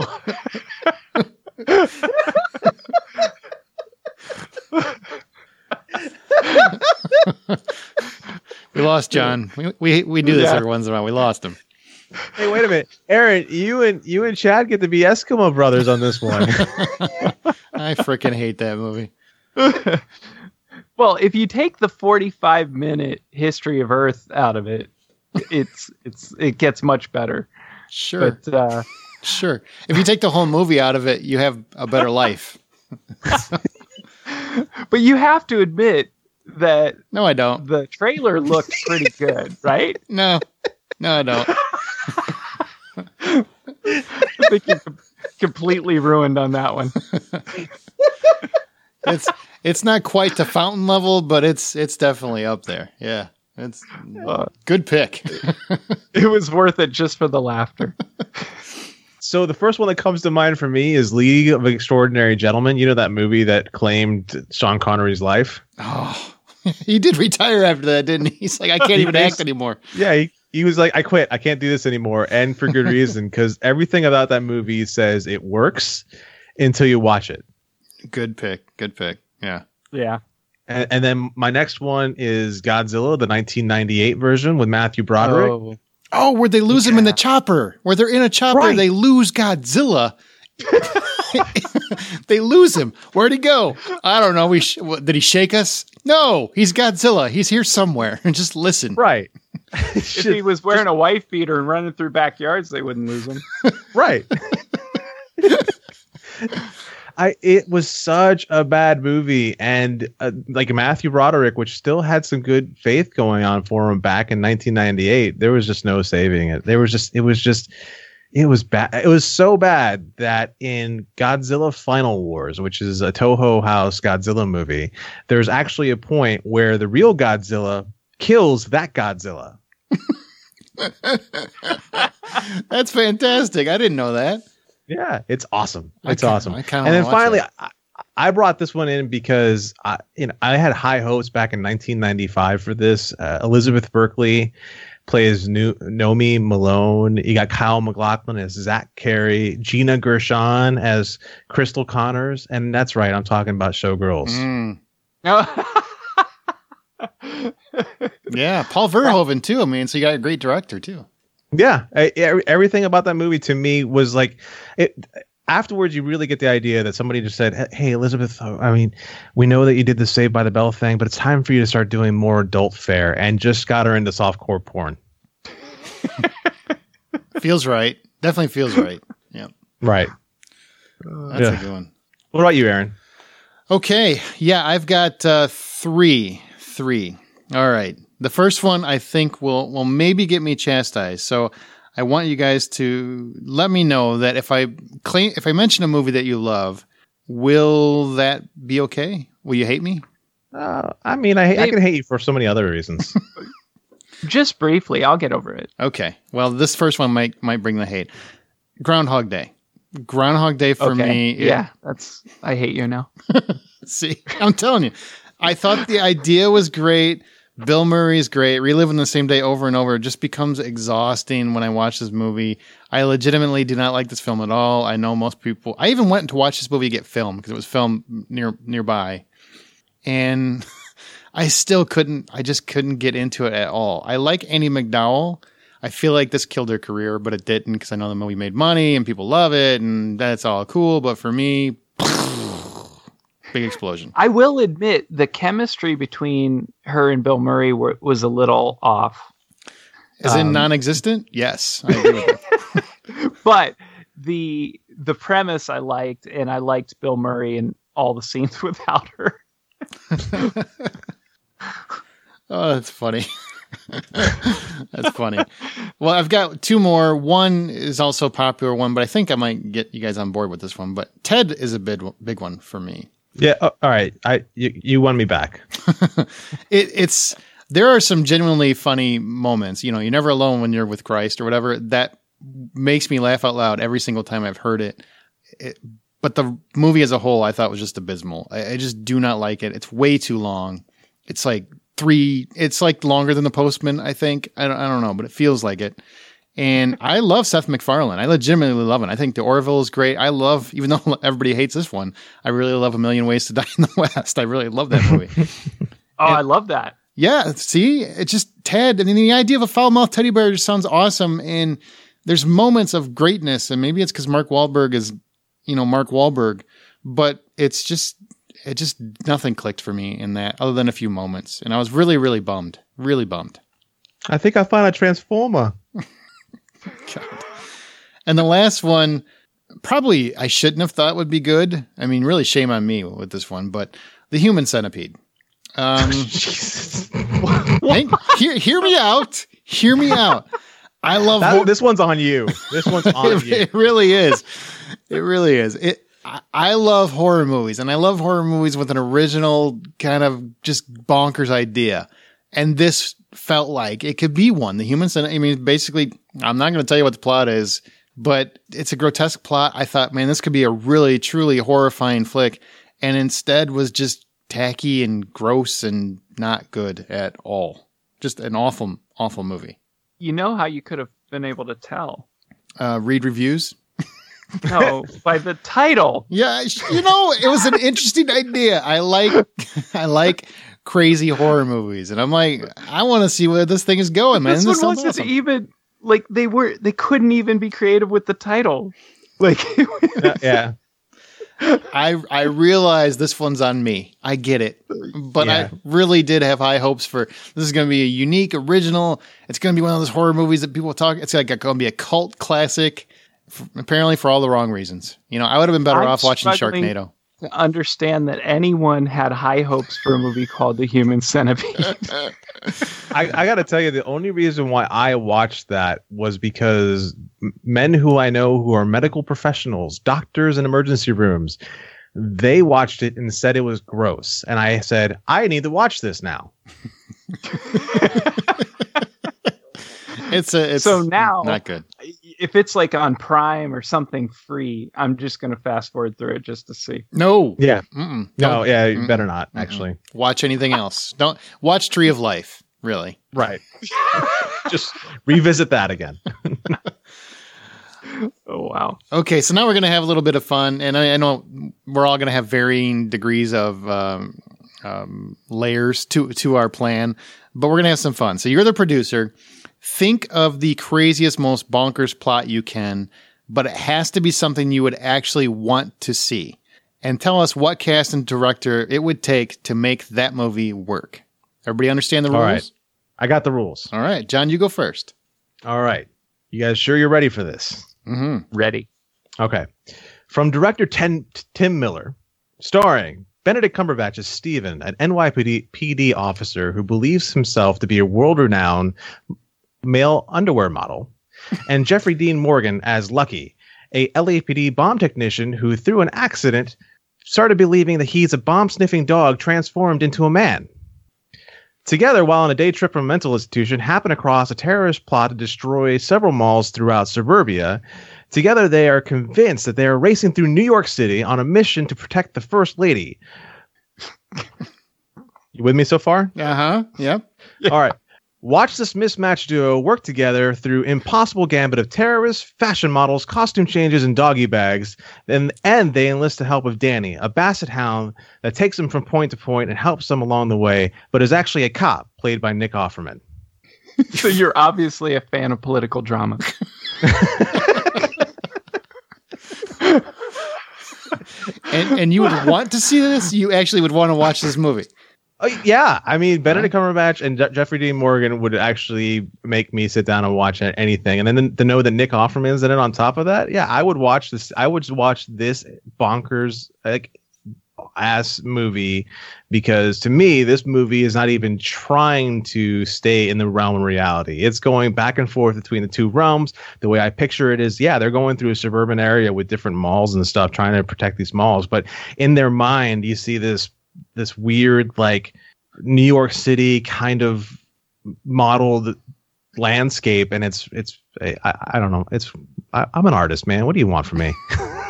We lost John. We we, we do this Yeah. every once in a while. We lost him. Hey, wait a minute, Aaron. You and you and Chad get to be Eskimo brothers on this one. I freaking hate that movie. Well, if you take the forty-five minute history of Earth out of it, it's it's it gets much better. Sure, But uh, sure. If you take the whole movie out of it, you have a better life. but you have to admit that No, I don't. the trailer looked pretty good, right? No, no, I don't. I think you're com- completely ruined on that one. It's it's not quite to Fountain level, but it's it's definitely up there. Yeah, it's Uh, good pick. it was worth it just for the laughter. So the first one that comes to mind for me is League of Extraordinary Gentlemen. You know that movie that claimed Sean Connery's life? Oh, he did retire after that, didn't he? He's like, I can't even act anymore. Yeah, he, he was like, I quit. I can't do this anymore. And for good reason, because everything about that movie says it works until you watch it. Good pick. Good pick. Yeah. Yeah. And, and then my next one is Godzilla, the nineteen ninety-eight version with Matthew Broderick. Oh, Oh, where they lose him in the chopper. Where they're in a chopper, Right. they lose Godzilla. They lose him. Where'd he go? I don't know. We sh- what, did he shake us? No, he's Godzilla. He's here somewhere. And just listen. Right. if he was wearing a wife beater and running through backyards, they wouldn't lose him. Right. I it was such a bad movie, and uh, like Matthew Broderick, which still had some good faith going on for him back in nineteen ninety-eight, there was just no saving it. There was just it was just it was bad. It was so bad that in Godzilla Final Wars, which is a Toho House Godzilla movie, there's actually a point where the real Godzilla kills that Godzilla. That's fantastic. I didn't know that. Yeah, it's awesome. I It's kinda- awesome. I kinda And then wanna watch finally, that. I, I brought this one in because I, you know, I had high hopes back in nineteen ninety-five for this. Uh, Elizabeth Berkley plays New, Nomi Malone. You got Kyle MacLachlan as Zach Carey, Gina Gershon as Crystal Connors, and that's right, I'm talking about Showgirls. Mm. No. Yeah, Paul Verhoeven too. I mean, so you got a great director too. Yeah, I, I- everything about that movie to me was like it. Afterwards, you really get the idea that somebody just said, "Hey, Elizabeth, I mean, we know that you did the Saved by the Bell thing, but it's time for you to start doing more adult fare," and just got her into softcore porn. Feels right. Definitely feels right. Yeah, Right. that's Yeah. a good one. What about you, Aaron? Okay. Yeah, I've got uh, three. Three. All right. The first one I think will will maybe get me chastised. So I want you guys to let me know that if I claim if I mention a movie that you love, will that be okay? Will you hate me? Uh, I mean, I, I can hate you for so many other reasons. Just briefly, I'll get over it. Okay. Well, this first one might might bring the hate. Groundhog Day. Groundhog Day for Okay. me. Yeah, that's. I hate you now. See, I'm telling you, I thought the idea was great. Bill Murray's great. Reliving the same day over and over it just becomes exhausting when I watch this movie. I legitimately do not like this film at all. I know most people. I even went to watch this movie get filmed because it was filmed near nearby, and I still couldn't. I just couldn't get into it at all. I like Annie McDowell. I feel like this killed her career, but it didn't because I know the movie made money and people love it, and that's all cool. But for me, big explosion. I will admit the chemistry between her and Bill Murray were, was a little off. Is it Um, non-existent? Yes, I agree with that. But the the premise I liked, and I liked Bill Murray in all the scenes without her. Oh, that's funny. That's funny. Well, I've got two more. One is also a popular one, but I think I might get you guys on board with this one. But Ted is a big, big one for me. Yeah. Oh, all right. I you, you won me back. it, it's there are some genuinely funny moments. You know, you're never alone when you're with Christ or whatever. That makes me laugh out loud every single time I've heard it. it but the movie as a whole, I thought was just abysmal. I, I just do not like it. It's way too long. It's like three. It's like longer than The Postman, I think. I don't, I don't know, but it feels like it. And I love Seth MacFarlane. I legitimately love him. I think The Orville is great. I love, even though everybody hates this one, I really love A Million Ways to Die in the West. I really love that movie. Oh, and, I love that. Yeah, see? It's just Ted. I mean, the idea of a foul-mouthed teddy bear just sounds awesome. And there's moments of greatness. And maybe it's because Mark Wahlberg is, you know, Mark Wahlberg. But it's just, it just, nothing clicked for me in that other than a few moments. And I was really, really bummed. Really bummed. I think I found a Transformer. God. And the last one, probably I shouldn't have thought would be good. I mean, really shame on me with this one, but The Human Centipede. Um, hang, hear, hear me out. Hear me out. I love that, hor- this one's on you. This one's on it, you. It really is. It really is. It. I, I love horror movies, and I love horror movies with an original kind of just bonkers idea. And this felt like it could be one. The Human Centipede. I mean, basically, I'm not going to tell you what the plot is, but it's a grotesque plot. I thought, man, this could be a really, truly horrifying flick, and instead was just tacky and gross and not good at all. Just an awful, awful movie. You know how you could have been able to tell? Uh, read reviews. No, by the title. Yeah, you know, it was an interesting idea. I like, I like crazy horror movies, and I'm like, I want to see where this thing is going, man. This, this one sounds wasn't awesome. even like they were. They couldn't even be creative with the title. Like, yeah. yeah. I I realize this one's on me. I get it, but Yeah. I really did have high hopes for this is going to be a unique, original. It's going to be one of those horror movies that people talk. It's like going to be a cult classic. f- Apparently, for all the wrong reasons. You know, I would have been better I'm off watching struggling Sharknado. to understand that anyone had high hopes for a movie called The Human Centipede. I, I got to tell you, the only reason why I watched that was because m- men who I know who are medical professionals, doctors in emergency rooms, they watched it and said it was gross. And I said, I need to watch this now. It's a it's So now- not good. If it's like on Prime or something free, I'm just going to fast forward through it just to see. No, Yeah. Mm-mm. No, Don't yeah, you Mm-mm. better not, Mm-mm. actually. watch anything else. Don't watch Tree of Life. Really. Right. Just revisit that again. Oh, wow. Okay, so now we're going to have a little bit of fun, and I, I know we're all going to have varying degrees of um, um, layers to to our plan, but we're going to have some fun. So you're the producer. Think of the craziest, most bonkers plot you can, but it has to be something you would actually want to see. And tell us what cast and director it would take to make that movie work. Everybody understand the rules? All right. I got the rules. All right, John, you go first. All right. You guys sure you're ready for this? Mm-hmm. Ready. Okay. From director Ten, Tim Miller, starring Benedict Cumberbatch as Steven, an N Y P D, P D officer who believes himself to be a world-renowned male underwear model, and Jeffrey Dean Morgan as Lucky, a L A P D bomb technician who, through an accident, started believing that he's a bomb-sniffing dog transformed into a man. Together, while on a day trip from a mental institution, happen across a terrorist plot to destroy several malls throughout suburbia. Together, they are convinced that they are racing through New York City on a mission to protect the First Lady. You with me so far? Uh-huh. Yep. All right. Watch this mismatched duo work together through impossible gambit of terrorists, fashion models, costume changes, and doggy bags. And, and they enlist the help of Danny, a basset hound that takes them from point to point and helps them along the way, but is actually a cop, played by Nick Offerman. So you're obviously a fan of political drama. And and you would want to see this? You actually would want to watch this movie. Oh, yeah. I mean, Benedict Cumberbatch and Je- Jeffrey Dean Morgan would actually make me sit down and watch anything. And then to know that Nick Offerman's in it on top of that, yeah, I would watch this. I would watch this bonkers. Like, ass movie, because to me, this movie is not even trying to stay in the realm of reality. It's going back and forth between the two realms. The way I picture it is, yeah, they're going through a suburban area with different malls and stuff, trying to protect these malls. But in their mind, you see this this weird, like, New York City kind of modeled landscape, and it's it's I, I don't know. It's I, I'm an artist, man. What do you want from me?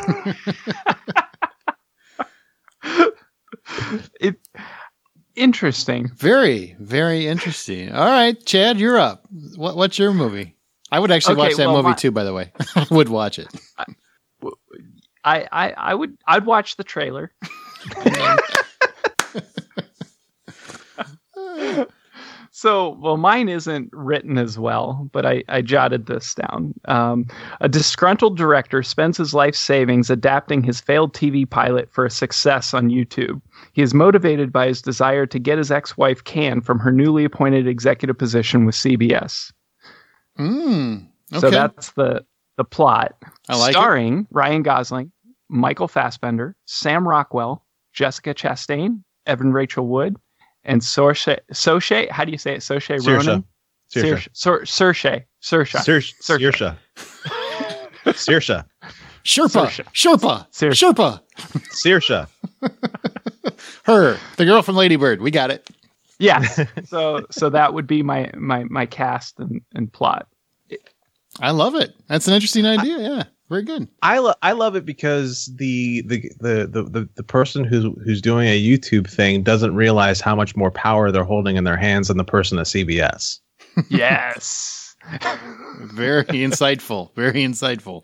It interesting. Very, very interesting. All right, Chad, you're up. What, what's your movie? I would actually Okay, watch that well, movie my- too, by the way. I would watch it. I, I, I would I'd watch the trailer. So, well, mine isn't written as well, but I, I jotted this down. Um, a disgruntled director spends his life savings adapting his failed T V pilot for a success on YouTube. He is motivated by his desire to get his ex-wife canned from her newly appointed executive position with C B S. Mm, okay. So that's the, the plot. I like it. Starring Ryan Gosling, Michael Fassbender, Sam Rockwell, Jessica Chastain, Evan Rachel Wood, and Saoirse, Saoirse, how do you say it? Saoirse Ronan? Saoirse. Saoirse. Saoirse. Saoirse. Saoirse. Saoirse. Saoirse. Sherpa. Saoirse. Sherpa. Saoirse. Sherpa. Saoirse. Her. The girl from Lady Bird. We got it. Yes. So so that would be my my my cast and, and plot. I love it. That's an interesting idea. Yeah. Very good. I lo- I love it because the the, the, the, the the person who's who's doing a YouTube thing doesn't realize how much more power they're holding in their hands than the person at C B S. Yes. Very insightful. Very insightful.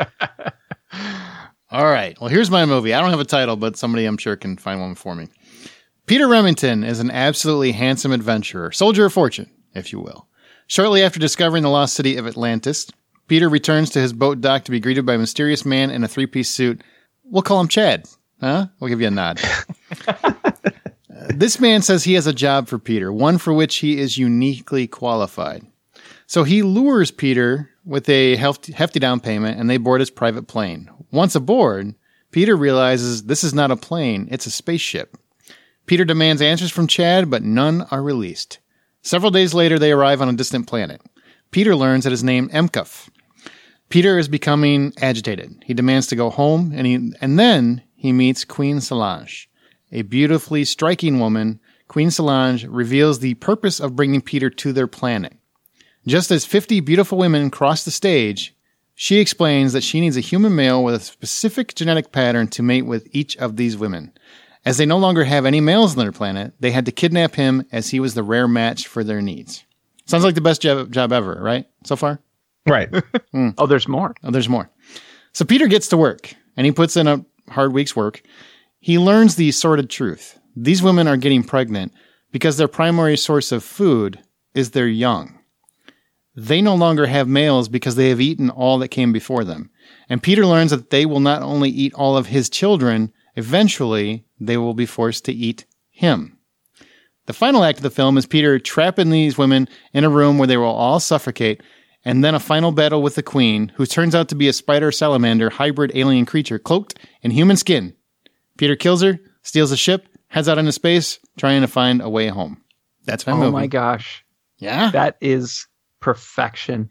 All right. Well, here's my movie. I don't have a title, but somebody I'm sure can find one for me. Peter Remington is an absolutely handsome adventurer, soldier of fortune, if you will. Shortly after discovering the lost city of Atlantis, Peter returns to his boat dock to be greeted by a mysterious man in a three-piece suit. We'll call him Chad. Huh? We'll give you a nod. uh, this man says he has a job for Peter, one for which he is uniquely qualified. So he lures Peter with a hefty, hefty down payment, and they board his private plane. Once aboard, Peter realizes this is not a plane, it's a spaceship. Peter demands answers from Chad, but none are released. Several days later, they arrive on a distant planet. Peter learns that his name Emcuff. Peter is becoming agitated. He demands to go home, and he and then he meets Queen Solange. A beautifully striking woman, Queen Solange reveals the purpose of bringing Peter to their planet. Just as fifty beautiful women cross the stage, she explains that she needs a human male with a specific genetic pattern to mate with each of these women. As they no longer have any males on their planet, they had to kidnap him as he was the rare match for their needs. Sounds like the best job, job ever, right? So far? Right. Mm. Oh, there's more. Oh, there's more. So Peter gets to work, and he puts in a hard week's work. He learns the sordid truth. These women are getting pregnant because their primary source of food is their young. They no longer have males because they have eaten all that came before them. And Peter learns that they will not only eat all of his children, eventually they will be forced to eat him. The final act of the film is Peter trapping these women in a room where they will all suffocate, and then a final battle with the queen, who turns out to be a spider-salamander hybrid alien creature cloaked in human skin. Peter kills her, steals a ship, heads out into space, trying to find a way home. That's my Oh movie. my gosh. Yeah? That is perfection.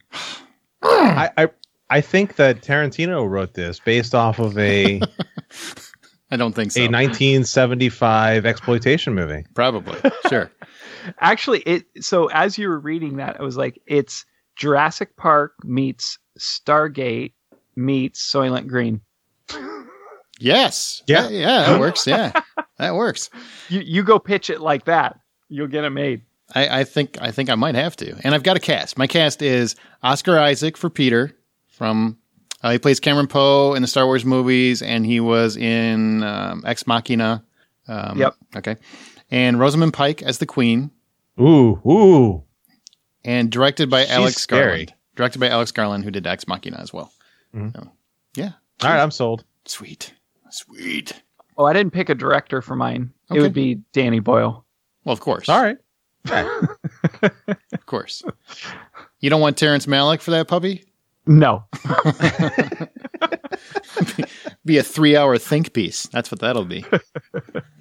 I, I I think that Tarantino wrote this based off of a I don't think so. a nineteen seventy-five exploitation movie. Probably. Sure. Actually, it so as you were reading that, I was like, it's Jurassic Park meets Stargate meets Soylent Green. Yes. Yeah. Yeah, yeah, that works. Yeah. That works. You you go pitch it like that, you'll get it made. I, I think I think I might have to. And I've got a cast. My cast is Oscar Isaac for Peter from uh, he plays Cameron Poe in the Star Wars movies, and he was in um, Ex Machina. Um, Yep. Okay. And Rosamund Pike as the Queen, Ooh, ooh. and directed by She's Alex scary. Garland. Directed by Alex Garland, who did Ex Machina as well. Mhm. So, yeah. All right, I'm sold. Sweet. Sweet. Oh, I didn't pick a director for mine. Okay. It would be Danny Boyle. Well, of course. All right. Of course. You don't want Terrence Malick for that puppy? No. Be a three-hour think piece. That's what that'll be.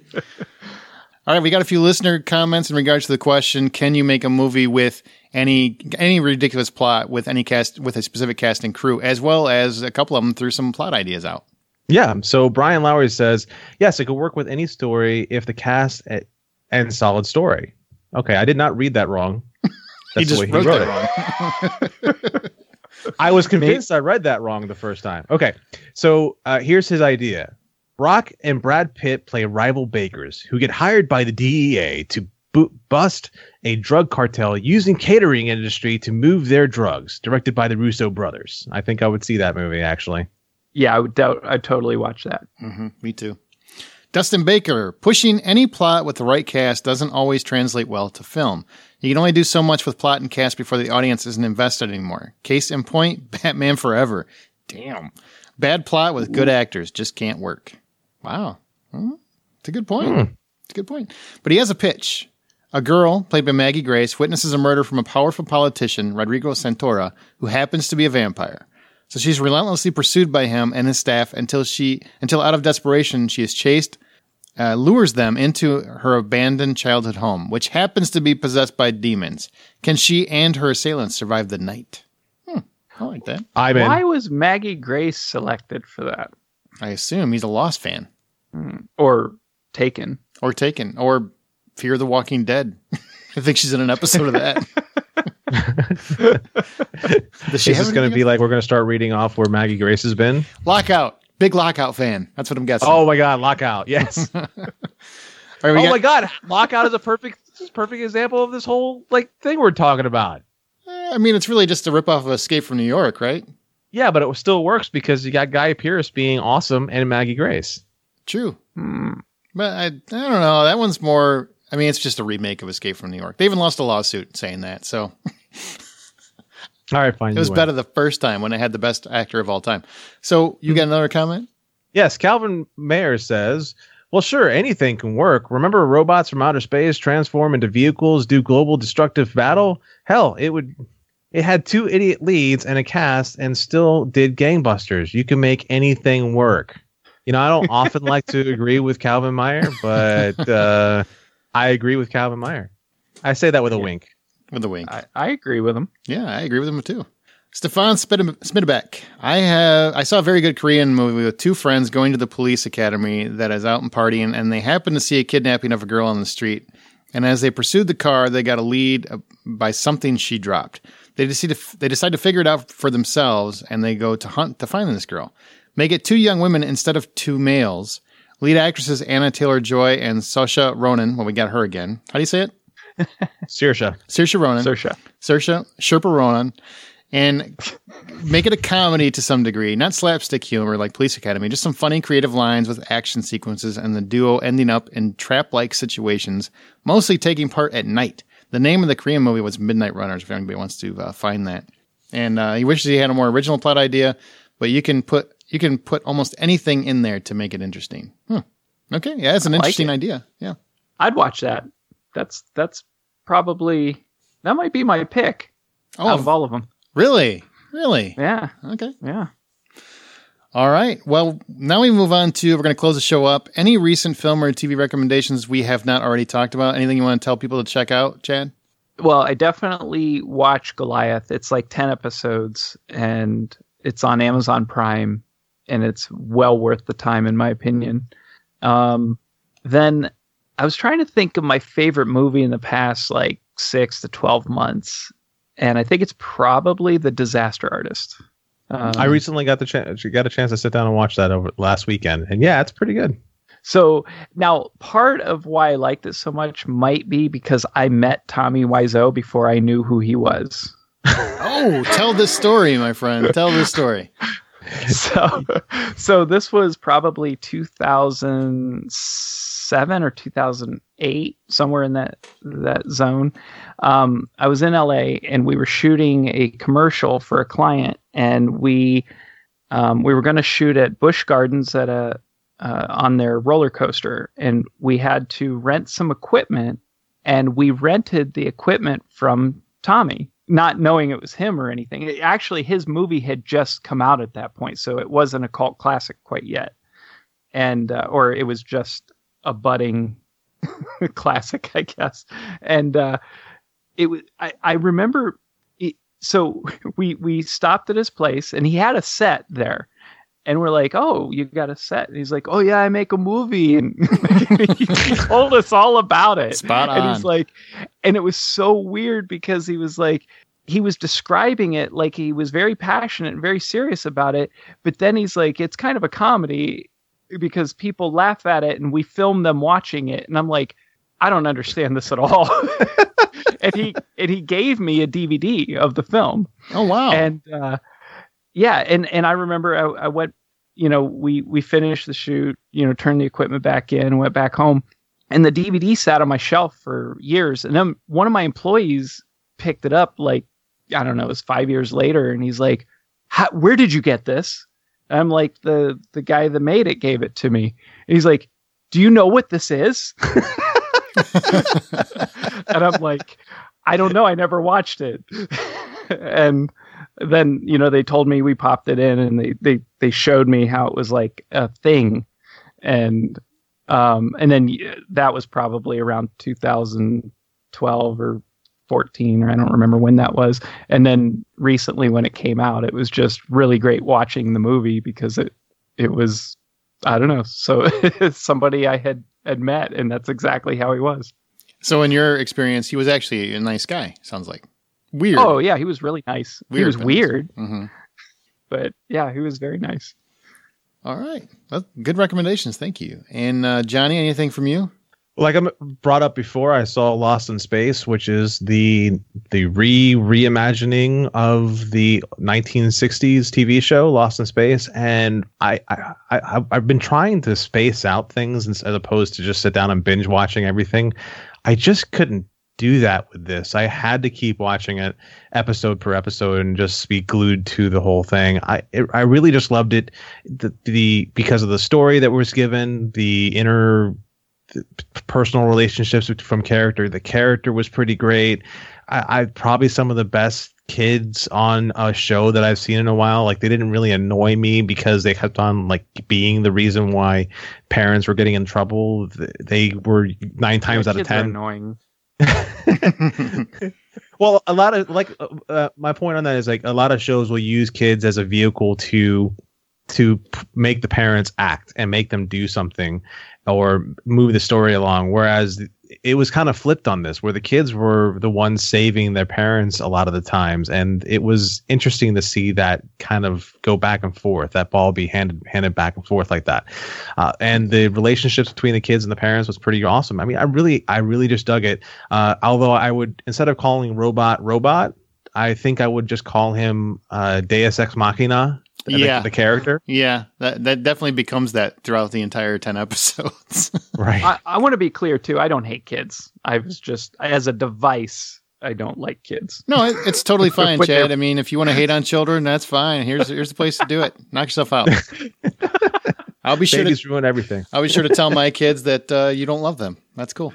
All right, we got a few listener comments in regards to the question: can you make a movie with any any ridiculous plot with any cast with a specific cast and crew, as well as a couple of them threw some plot ideas out. Yeah. So Brian Lowry says, yes, it could work with any story if the cast and solid story. Okay, I did not read that wrong. That's he just the way wrote, he wrote that it. wrong. I was convinced I read that wrong the first time. Okay, so uh, here's his idea. Rock and Brad Pitt play rival bakers who get hired by the D E A to bu- bust a drug cartel using catering industry to move their drugs, directed by the Russo brothers. I think I would see that movie, actually. Yeah, I would doubt. I'd totally watch that. Mm-hmm, me too. Dustin Baker, pushing any plot with the right cast doesn't always translate well to film. You can only do so much with plot and cast before the audience isn't invested anymore. Case in point, Batman Forever. Damn. Bad plot with good actors just can't work. Wow. Hmm. It's a good point. Hmm. It's a good point. But he has a pitch. A girl, played by Maggie Grace, witnesses a murder from a powerful politician, Rodrigo Santoro, who happens to be a vampire. So she's relentlessly pursued by him and his staff until she, until out of desperation, she is chased, uh, lures them into her abandoned childhood home, which happens to be possessed by demons. Can she and her assailants survive the night? Hmm. I like that. I'm in. Why was Maggie Grace selected for that? I assume he's a Lost fan. Mm. Or Taken. Or Taken. Or Fear the Walking Dead. I think she's in an episode of that. Does she Is have this going to be like we're going to start reading off where Maggie Grace has been? Lockout. Big Lockout fan. That's what I'm guessing. Oh my God, Lockout. Yes. All right, oh we got- my God, Lockout is a perfect, perfect example of this whole like thing we're talking about. I mean, it's really just a ripoff of Escape from New York, right? Yeah, but it still works because you got Guy Pearce being awesome and Maggie Grace. True. Hmm. But I, I don't know. That one's more, I mean, it's just a remake of Escape from New York. They even lost a lawsuit saying that. So All right, fine. it was you win. better the first time when it had the best actor of all time. So you got another comment? Yes, Calvin Mayer says, well, sure, anything can work. Remember robots from outer space transform into vehicles, do global destructive battle? Hell, it would. It had two idiot leads and a cast and still did gangbusters. You can make anything work. You know, I don't often like to agree with Calvin Meyer, but uh, I agree with Calvin Meyer. I say that with a Yeah. wink. With a wink. I, I agree with him. Yeah, I agree with him too. Stefan Smidbeck. I have I saw a very good Korean movie with two friends going to the police academy that is out and partying, and they happen to see a kidnapping of a girl on the street. And as they pursued the car, they got a lead by something she dropped. They decide to, they decide to figure it out for themselves, and they go to hunt to find this girl. Make it two young women instead of two males. Lead actresses Anna Taylor-Joy and Saoirse Ronan. Well, we got her again. How do you say it? Saoirse. Saoirse Ronan. Saoirse. Saoirse, Sherpa Ronan. And make it a comedy to some degree, not slapstick humor like Police Academy, just some funny, creative lines with action sequences and the duo ending up in trap-like situations, mostly taking part at night. The name of the Korean movie was Midnight Runners, if anybody wants to uh, find that. And uh, he wishes he had a more original plot idea, but you can put you can put almost anything in there to make it interesting. Hmm. Okay, yeah, it's an I like interesting it. idea. Yeah. I'd watch that. That's that's probably that might be my pick Oh, out of all of them. really? Really? Yeah, Okay. yeah. All right. Well, now we move on to, we're going to close the show up. Any recent film or T V recommendations we have not already talked about? Anything you want to tell people to check out, Chad? Well, I definitely watch Goliath. It's like ten episodes, and it's on Amazon Prime, and it's well worth the time, in my opinion. Um, then I was trying to think of my favorite movie in the past, like six to twelve months, and I think it's probably The Disaster Artist. Um, I recently got the chance got a chance to sit down and watch that over last weekend, and yeah, it's pretty good. So now part of why I liked it so much might be because I met Tommy Wiseau before I knew who he was. Oh, tell this story, my friend. Tell this story. So, so this was probably two thousand seven or two thousand eight, somewhere in that that zone. Um, I was in L A and we were shooting a commercial for a client, and we um, we were going to shoot at Busch Gardens at a uh, on their roller coaster, and we had to rent some equipment, and we rented the equipment from Tommy, not knowing it was him or anything. It, actually, his movie had just come out at that point, so it wasn't a cult classic quite yet, and uh, or it was just a budding classic, I guess. And uh, it was. I, I remember. It, so we we stopped at his place, and he had a set there. And we're like, "Oh, you got a set?" And he's like, "Oh yeah, I make a movie." And he told us all about it. Spot on. And he's like, and it was so weird because he was like, he was describing it like he was very passionate and very serious about it. But then he's like, it's kind of a comedy because people laugh at it and we film them watching it. And I'm like, I don't understand this at all. and he and he gave me a D V D of the film. Oh wow! And uh, yeah, and and I remember I, I went, you know, we we finished the shoot, you know, turned the equipment back in, went back home, and the D V D sat on my shelf for years. And then one of my employees picked it up, like, I don't know, it was five years later, and he's like, "Where did you get this?" And I'm like, the the guy that made it gave it to me. And he's like, "Do you know what this is?" And I'm like, "I don't know. I never watched it." And then, you know, they told me, we popped it in, and they, they, they showed me how it was like a thing. And, um, and then that was probably around two thousand twelve or fourteen, or I don't remember when that was. And then recently when it came out, it was just really great watching the movie because it, it was, I don't know. So somebody I had, had met, and that's exactly how he was. So in your experience, he was actually a nice guy. Sounds like. Weird. Oh yeah, he was really nice. Weird, he was weird, mm-hmm. but yeah, he was very nice. All right, well, good recommendations. Thank you. And uh, Johnny, anything from you? Like I brought up before, I saw Lost in Space, which is the the re reimagining of the nineteen sixties T V show Lost in Space, and I, I, I I've been trying to space out things as opposed to just sit down and binge watching everything. I just couldn't do that with this. I had to keep watching it episode per episode and just be glued to the whole thing. I it, I really just loved it, the, the because of the story that was given, the inner the personal relationships from character. The character was pretty great. I, I probably some of the best kids on a show that I've seen in a while. Like, they didn't really annoy me because they kept on like being the reason why parents were getting in trouble. They were nine times yeah, out of ten annoying. Well, a lot of like uh, my point on that is like a lot of shows will use kids as a vehicle to to p- make the parents act and make them do something or move the story along, whereas it was kind of flipped on this, where the kids were the ones saving their parents a lot of the times, and it was interesting to see that kind of go back and forth, that ball be handed handed back and forth like that, uh, and the relationships between the kids and the parents was pretty awesome. I mean, I really, I really just dug it. Uh, although I would, instead of calling Robot Robot, I think I would just call him uh, Deus Ex Machina. The, yeah, the character. Yeah, that that definitely becomes that throughout the entire ten episodes. Right. I, I want to be clear too. I don't hate kids. I was just, as a device, I don't like kids. No, it, it's totally fine, But Chad. they're- I mean, if you want to hate on children, that's fine. Here's here's the place to do it. Knock yourself out. I'll be sure Babies to ruin everything. I'll be sure to tell my kids that uh, you don't love them. That's cool.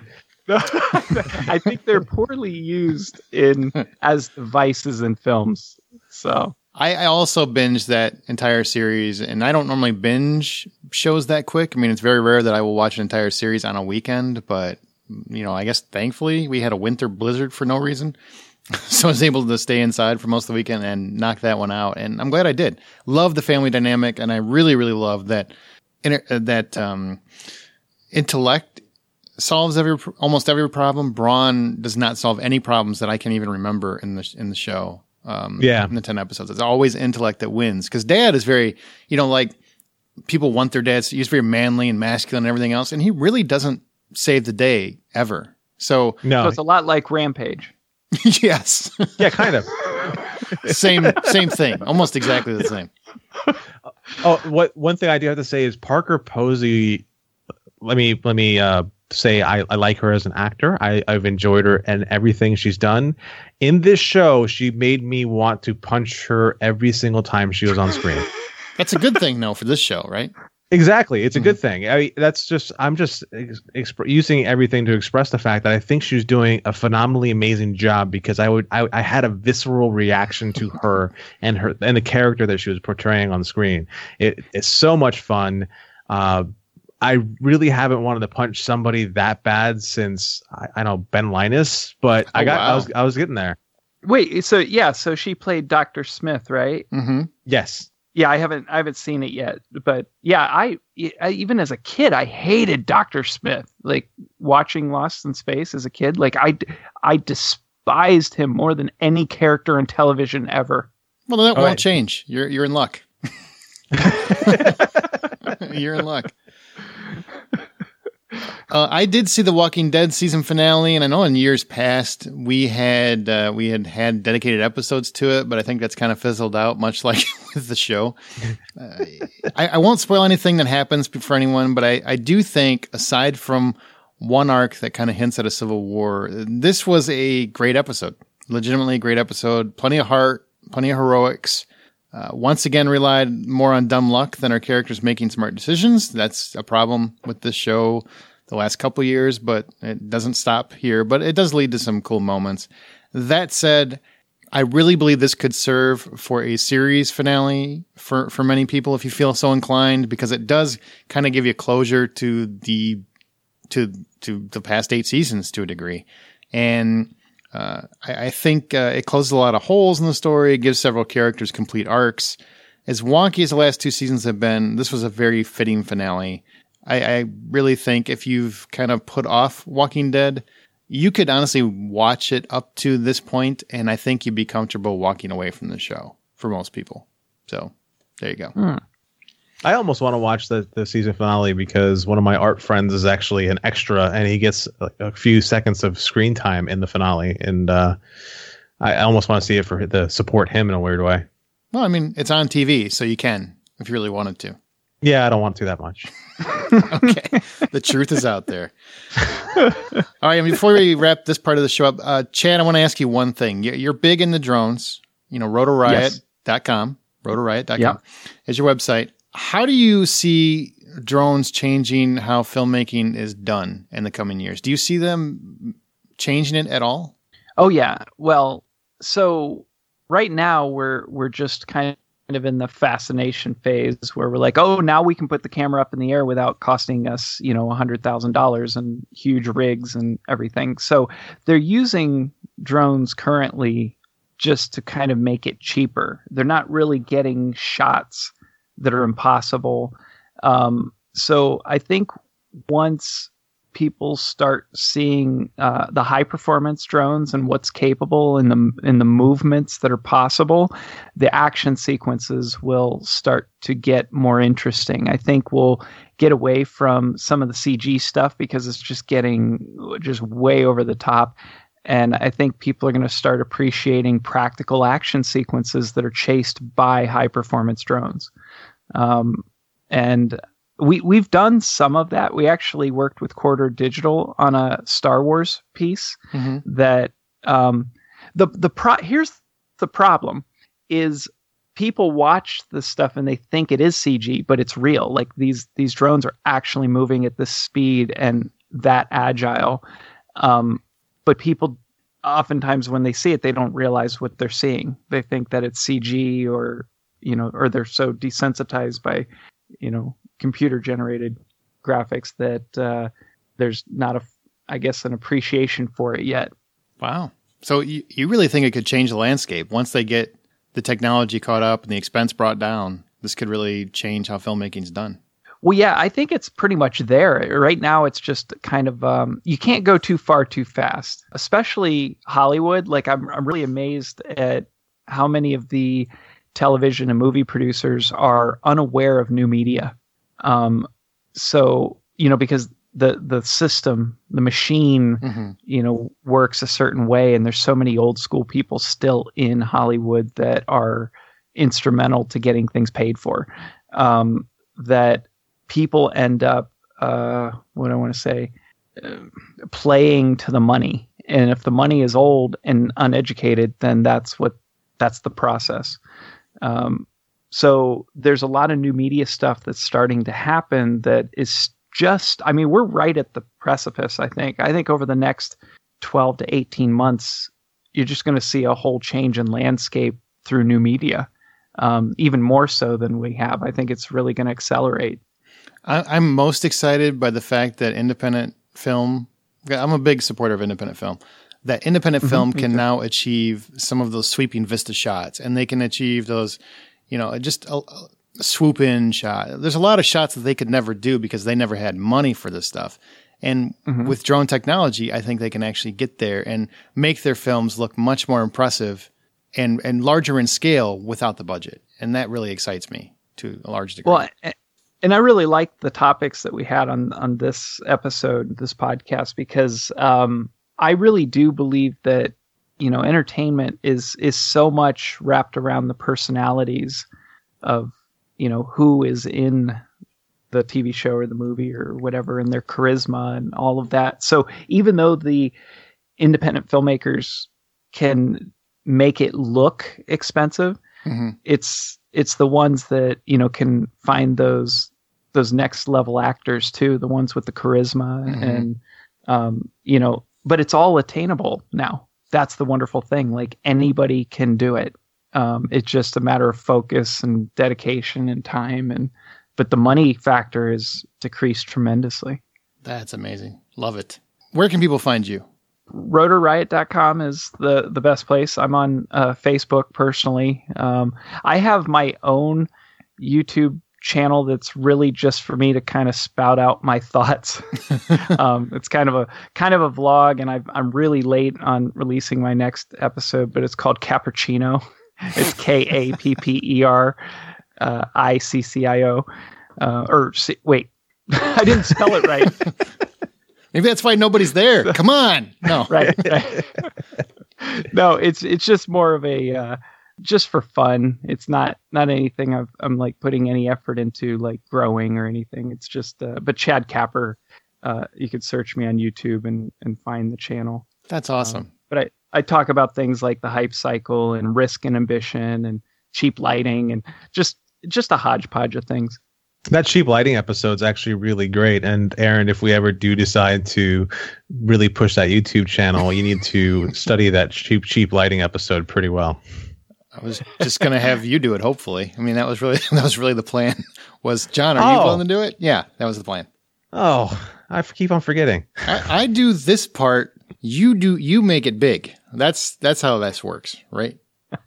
I think they're poorly used in as devices in films. So I, I also binged that entire series, and I don't normally binge shows that quick. I mean, it's very rare that I will watch an entire series on a weekend, but, you know, I guess thankfully we had a winter blizzard for no reason. So I was able to stay inside for most of the weekend and knock that one out. And I'm glad I did. Love the family dynamic, and I really, really love that inter- that um, intellect solves every almost every problem. Braun does not solve any problems that I can even remember in the in the show. Um, Yeah. in the ten episodes, it's always intellect that wins, because Dad is very, you know, like people want their dads. He's very manly and masculine and everything else, and he really doesn't save the day ever. So No. so it's a lot like Rampage. yes, Yeah, kind of. same same thing, almost exactly the same. Oh, what one thing I do have to say is Parker Posey. Let me let me uh, say I, I like her as an actor. I, I've enjoyed her and everything she's done. In this show, she made me want to punch her every single time she was on screen. That's a good thing, though, for this show, right? Exactly, it's a good thing. I, that's just I'm just ex- exp- using everything to express the fact that I think she's doing a phenomenally amazing job, because I would I, I had a visceral reaction to her and her and the character that she was portraying on screen. It, it's so much fun. Uh, I really haven't wanted to punch somebody that bad since I, I know Ben Linus, but I Oh, got wow. I was I was getting there. Wait, so yeah, so she played Doctor Smith, right? Mm-hmm. Yes. Yeah, I haven't I haven't seen it yet, but yeah, I, I even as a kid I hated Doctor Smith. Like watching Lost in Space as a kid, like I I despised him more than any character in television ever. Well, that All won't right. change. You're you're in luck. You're in luck. Uh, I did see the Walking Dead season finale, and I know in years past we had uh, we had had dedicated episodes to it, but I think that's kind of fizzled out, much like with the show. Uh, I, I won't spoil anything that happens for anyone, but I, I do think, aside from one arc that kind of hints at a civil war, this was a great episode. Legitimately a great episode. Plenty of heart, plenty of heroics. Uh, once again, relied more on dumb luck than our characters making smart decisions. That's a problem with this show the last couple years, but it doesn't stop here. But it does lead to some cool moments. That said, I really believe this could serve for a series finale for, for many people if you feel so inclined, because it does kind of give you closure to the to to the past eight seasons to a degree. And uh, I, I think uh, it closes a lot of holes in the story. It gives several characters complete arcs. As wonky as the last two seasons have been, this was a very fitting finale. I, I really think if you've kind of put off Walking Dead, you could honestly watch it up to this point, and I think you'd be comfortable walking away from the show for most people. So there you go. Hmm. I almost want to watch the, the season finale because one of my art friends is actually an extra, and he gets a, a few seconds of screen time in the finale, and uh, I, I almost want to see it for to support him in a weird way. Well, I mean, it's on T V, so you can if you really wanted to. Yeah, I don't want to that much. Okay, the truth is out there. All right, and before we wrap this part of the show up, uh, Chad, I want to ask you one thing. You're, you're big in the drones. You know, roto riot dot com, roto riot dot com Yeah. is your website. How do you see drones changing how filmmaking is done in the coming years? Do you see them changing it at all? Oh yeah. Well, so right now we're we're just kind of in the fascination phase where we're like, oh, now we can put the camera up in the air without costing us, you know, a hundred thousand dollars and huge rigs and everything. So they're using drones currently just to kind of make it cheaper. They're not really getting shots that are impossible. Um, so I think once people start seeing uh, the high performance drones and what's capable in the in the movements that are possible, the action sequences will start to get more interesting. I think we'll get away from some of the C G stuff because it's just getting just way over the top. And I think people are going to start appreciating practical action sequences that are chased by high performance drones. Um, and we, we've done some of that. We actually worked with Quarter Digital on a Star Wars piece Mm-hmm. that, um, the, the pro here's the problem is people watch this stuff and they think it is C G, but it's real. Like these, these drones are actually moving at this speed and that agile. Um, But people, oftentimes when they see it, they don't realize what they're seeing. They think that it's C G or, you know, or they're so desensitized by, you know, computer generated graphics that uh, there's not a, I guess, an appreciation for it yet. Wow. So you, you really think it could change the landscape once they get the technology caught up and the expense brought down? This could really change how filmmaking's done. Well, yeah, I think it's pretty much there. Right now, it's just kind of, um, you can't go too far too fast, especially Hollywood. Like, I'm, I'm really amazed at how many of the television and movie producers are unaware of new media. Um, so, you know, because the, the system, the machine, Mm-hmm. you know, works a certain way. And there's so many old school people still in Hollywood that are instrumental to getting things paid for, um, that people end up, uh, what do I want to say, uh, playing to the money. And if the money is old and uneducated, then that's what, that's the process. Um, so there's a lot of new media stuff that's starting to happen that is just, I mean, we're right at the precipice, I think. I think over the next twelve to eighteen months, you're just going to see a whole change in landscape through new media, um, even more so than we have. I think it's really going to accelerate. I, I'm most excited by the fact that independent film, I'm a big supporter of independent film, that independent Mhm, film me can too. now achieve some of those sweeping vista shots, and they can achieve those, you know, just a, a swoop in shot. There's a lot of shots that they could never do because they never had money for this stuff. And Mhm. with drone technology, I think they can actually get there and make their films look much more impressive and, and larger in scale without the budget. And that really excites me to a large degree. Well, a- and I really liked the topics that we had on on this episode, this podcast, because um, I really do believe that, you know, entertainment is is so much wrapped around the personalities of, you know, who is in the T V show or the movie or whatever, and their charisma and all of that. So even though the independent filmmakers can make it look expensive, hmm it's it's the ones that, you know, can find those those next level actors too, the ones with the charisma Mhm. and um, you know, but it's all attainable now. That's the wonderful thing. Like anybody can do it. Um, it's just a matter of focus and dedication and time, and but the money factor is decreased tremendously. That's amazing. Love it. Where can people find you? rotor riot dot com is the, the best place. I'm on uh, Facebook personally. Um, I have my own YouTube channel that's really just for me to kind of spout out my thoughts. um, it's kind of a kind of a vlog, and I've, I'm really late on releasing my next episode, but it's called Cappuccino. It's K A P P E R uh, I C C I O. Uh, or C- wait, I didn't spell it right. Maybe that's why nobody's there. Come on. No. right, right. No, it's it's just more of a uh, just for fun. It's not not anything I've, I'm like putting any effort into, like growing or anything. It's just uh, but Chad Capper, uh, you could search me on YouTube and and find the channel. That's awesome. But I I talk about things like the hype cycle and risk and ambition and cheap lighting and just just a hodgepodge of things. That cheap lighting episode's actually really great. And Aaron, if we ever do decide to really push that YouTube channel, you need to study that cheap, cheap lighting episode pretty well. I was just going to have you do it, hopefully. I mean, that was really that was really the plan. Was, John, are you Oh. willing to do it? Yeah, that was the plan. Oh, I f- keep on forgetting. I, I do this part. You do. You make it big. That's that's how this works, right?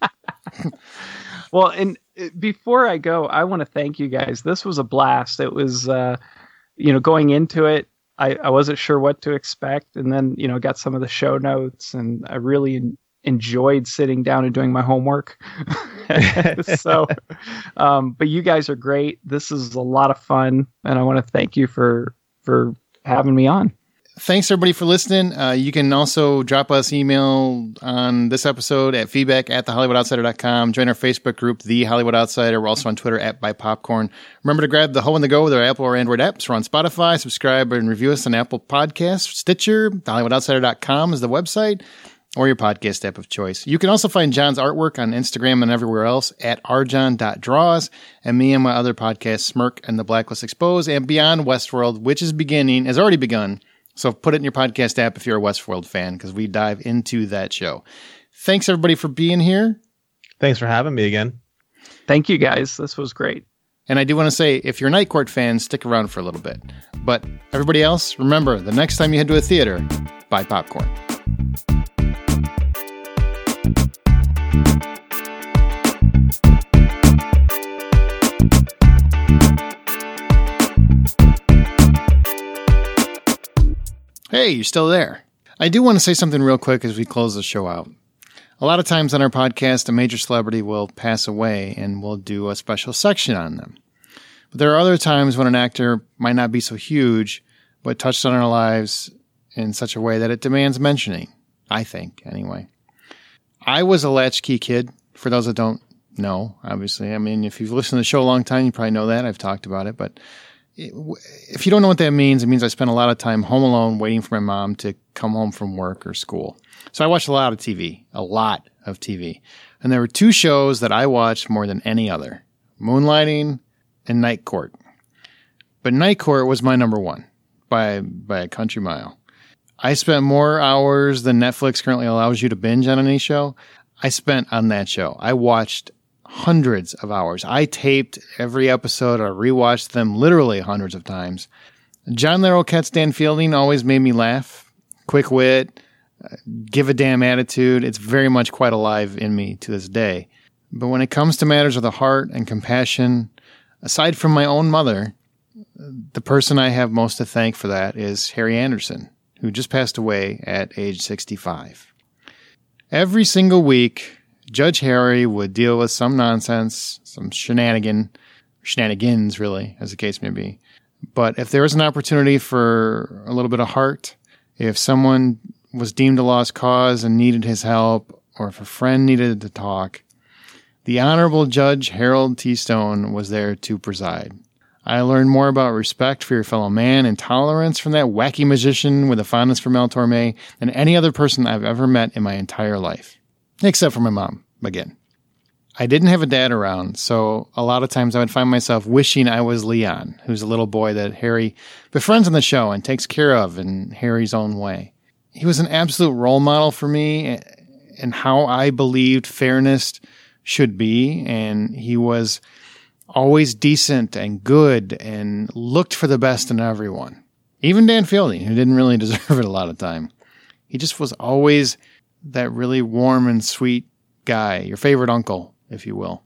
Well, and uh, before I go, I want to thank you guys. This was a blast. It was, uh, you know, going into it, I, I wasn't sure what to expect. And then, you know, got some of the show notes, and I really en- enjoyed sitting down and doing my homework. So, um, but you guys are great. This is a lot of fun. And I want to thank you for, for having me on. Thanks, everybody, for listening. Uh, you can also drop us email on this episode at feedback at the hollywood outsider dot com. Join our Facebook group, The Hollywood Outsider. We're also on Twitter at Buy Popcorn. Remember to grab the Ho and the Go with our Apple or Android apps. We're on Spotify. Subscribe and review us on Apple Podcasts, Stitcher. the hollywood outsider dot com is the website, or your podcast app of choice. You can also find John's artwork on Instagram and everywhere else at r john dot draws, and me and my other podcasts, Smirk and The Blacklist Exposed, and Beyond Westworld, which is beginning, has already begun. So put it in your podcast app if you're a Westworld fan, because we dive into that show. Thanks, everybody, for being here. Thanks for having me again. Thank you guys. This was great. And I do want to say, if you're a Night Court fan, stick around for a little bit. But everybody else, remember, the next time you head to a theater, buy popcorn. Hey, you're still there. I do want to say something real quick as we close the show out. A lot of times on our podcast, a major celebrity will pass away and we'll do a special section on them. But there are other times when an actor might not be so huge, but touched on our lives in such a way that it demands mentioning, I think, anyway. I was a latchkey kid, for those that don't know, obviously. I mean, if you've listened to the show a long time, you probably know that. I've talked about it, but if you don't know what that means, it means I spent a lot of time home alone waiting for my mom to come home from work or school. So I watched a lot of T V, a lot of T V. And there were two shows that I watched more than any other, Moonlighting and Night Court. But Night Court was my number one by, by a country mile. I spent more hours than Netflix currently allows you to binge on any show. I spent on that show. I watched hundreds of hours. I taped every episode. I rewatched them literally hundreds of times. John Larroquette's Dan Fielding always made me laugh. Quick wit, uh, give a damn attitude. It's very much quite alive in me to this day. But when it comes to matters of the heart and compassion, aside from my own mother, the person I have most to thank for that is Harry Anderson, who just passed away at age sixty-five. Every single week, Judge Harry would deal with some nonsense, some shenanigan, shenanigans really, as the case may be. But if there was an opportunity for a little bit of heart, if someone was deemed a lost cause and needed his help, or if a friend needed to talk, the Honorable Judge Harold T. Stone was there to preside. I learned more about respect for your fellow man and tolerance from that wacky magician with a fondness for Mel Torme than any other person I've ever met in my entire life. Except for my mom, again. I didn't have a dad around, so a lot of times I would find myself wishing I was Leon, who's a little boy that Harry befriends on the show and takes care of in Harry's own way. He was an absolute role model for me and how I believed fairness should be, and he was always decent and good and looked for the best in everyone. Even Dan Fielding, who didn't really deserve it a lot of time. He just was always that really warm and sweet guy, your favorite uncle, if you will.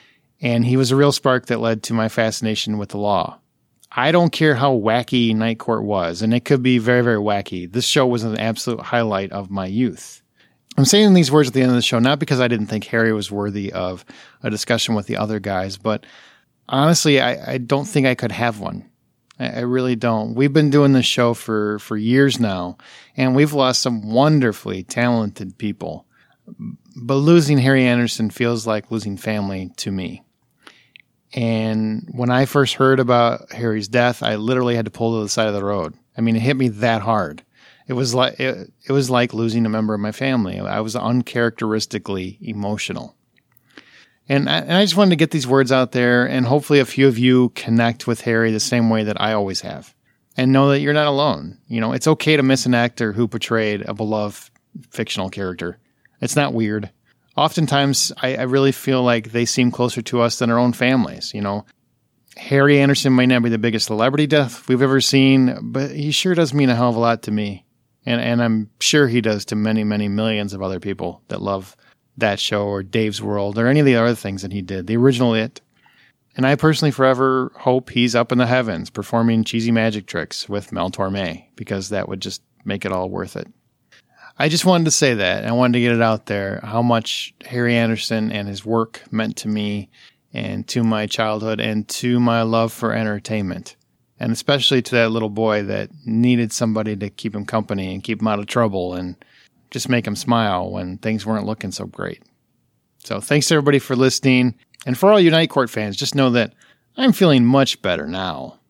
And he was a real spark that led to my fascination with the law. I don't care how wacky Night Court was, and it could be very, very wacky. This show was an absolute highlight of my youth. I'm saying these words at the end of the show, not because I didn't think Harry was worthy of a discussion with the other guys, but honestly, I, I don't think I could have one. I really don't. We've been doing this show for, for years now, and we've lost some wonderfully talented people. But losing Harry Anderson feels like losing family to me. And when I first heard about Harry's death, I literally had to pull to the side of the road. I mean, it hit me that hard. It was like it, it was like losing a member of my family. I was uncharacteristically emotional. And I, and I just wanted to get these words out there, and hopefully a few of you connect with Harry the same way that I always have. And know that you're not alone. You know, it's okay to miss an actor who portrayed a beloved fictional character. It's not weird. Oftentimes, I, I really feel like they seem closer to us than our own families, you know. Harry Anderson might not be the biggest celebrity death we've ever seen, but he sure does mean a hell of a lot to me. And, and I'm sure he does to many, many millions of other people that love that show or Dave's World or any of the other things that he did, the original It. And I personally forever hope he's up in the heavens performing cheesy magic tricks with Mel Torme, because that would just make it all worth it. I just wanted to say that. I wanted to get it out there, how much Harry Anderson and his work meant to me and to my childhood and to my love for entertainment. And especially to that little boy that needed somebody to keep him company and keep him out of trouble and just make him smile when things weren't looking so great. So thanks to everybody for listening. And for all you Night Court fans, just know that I'm feeling much better now.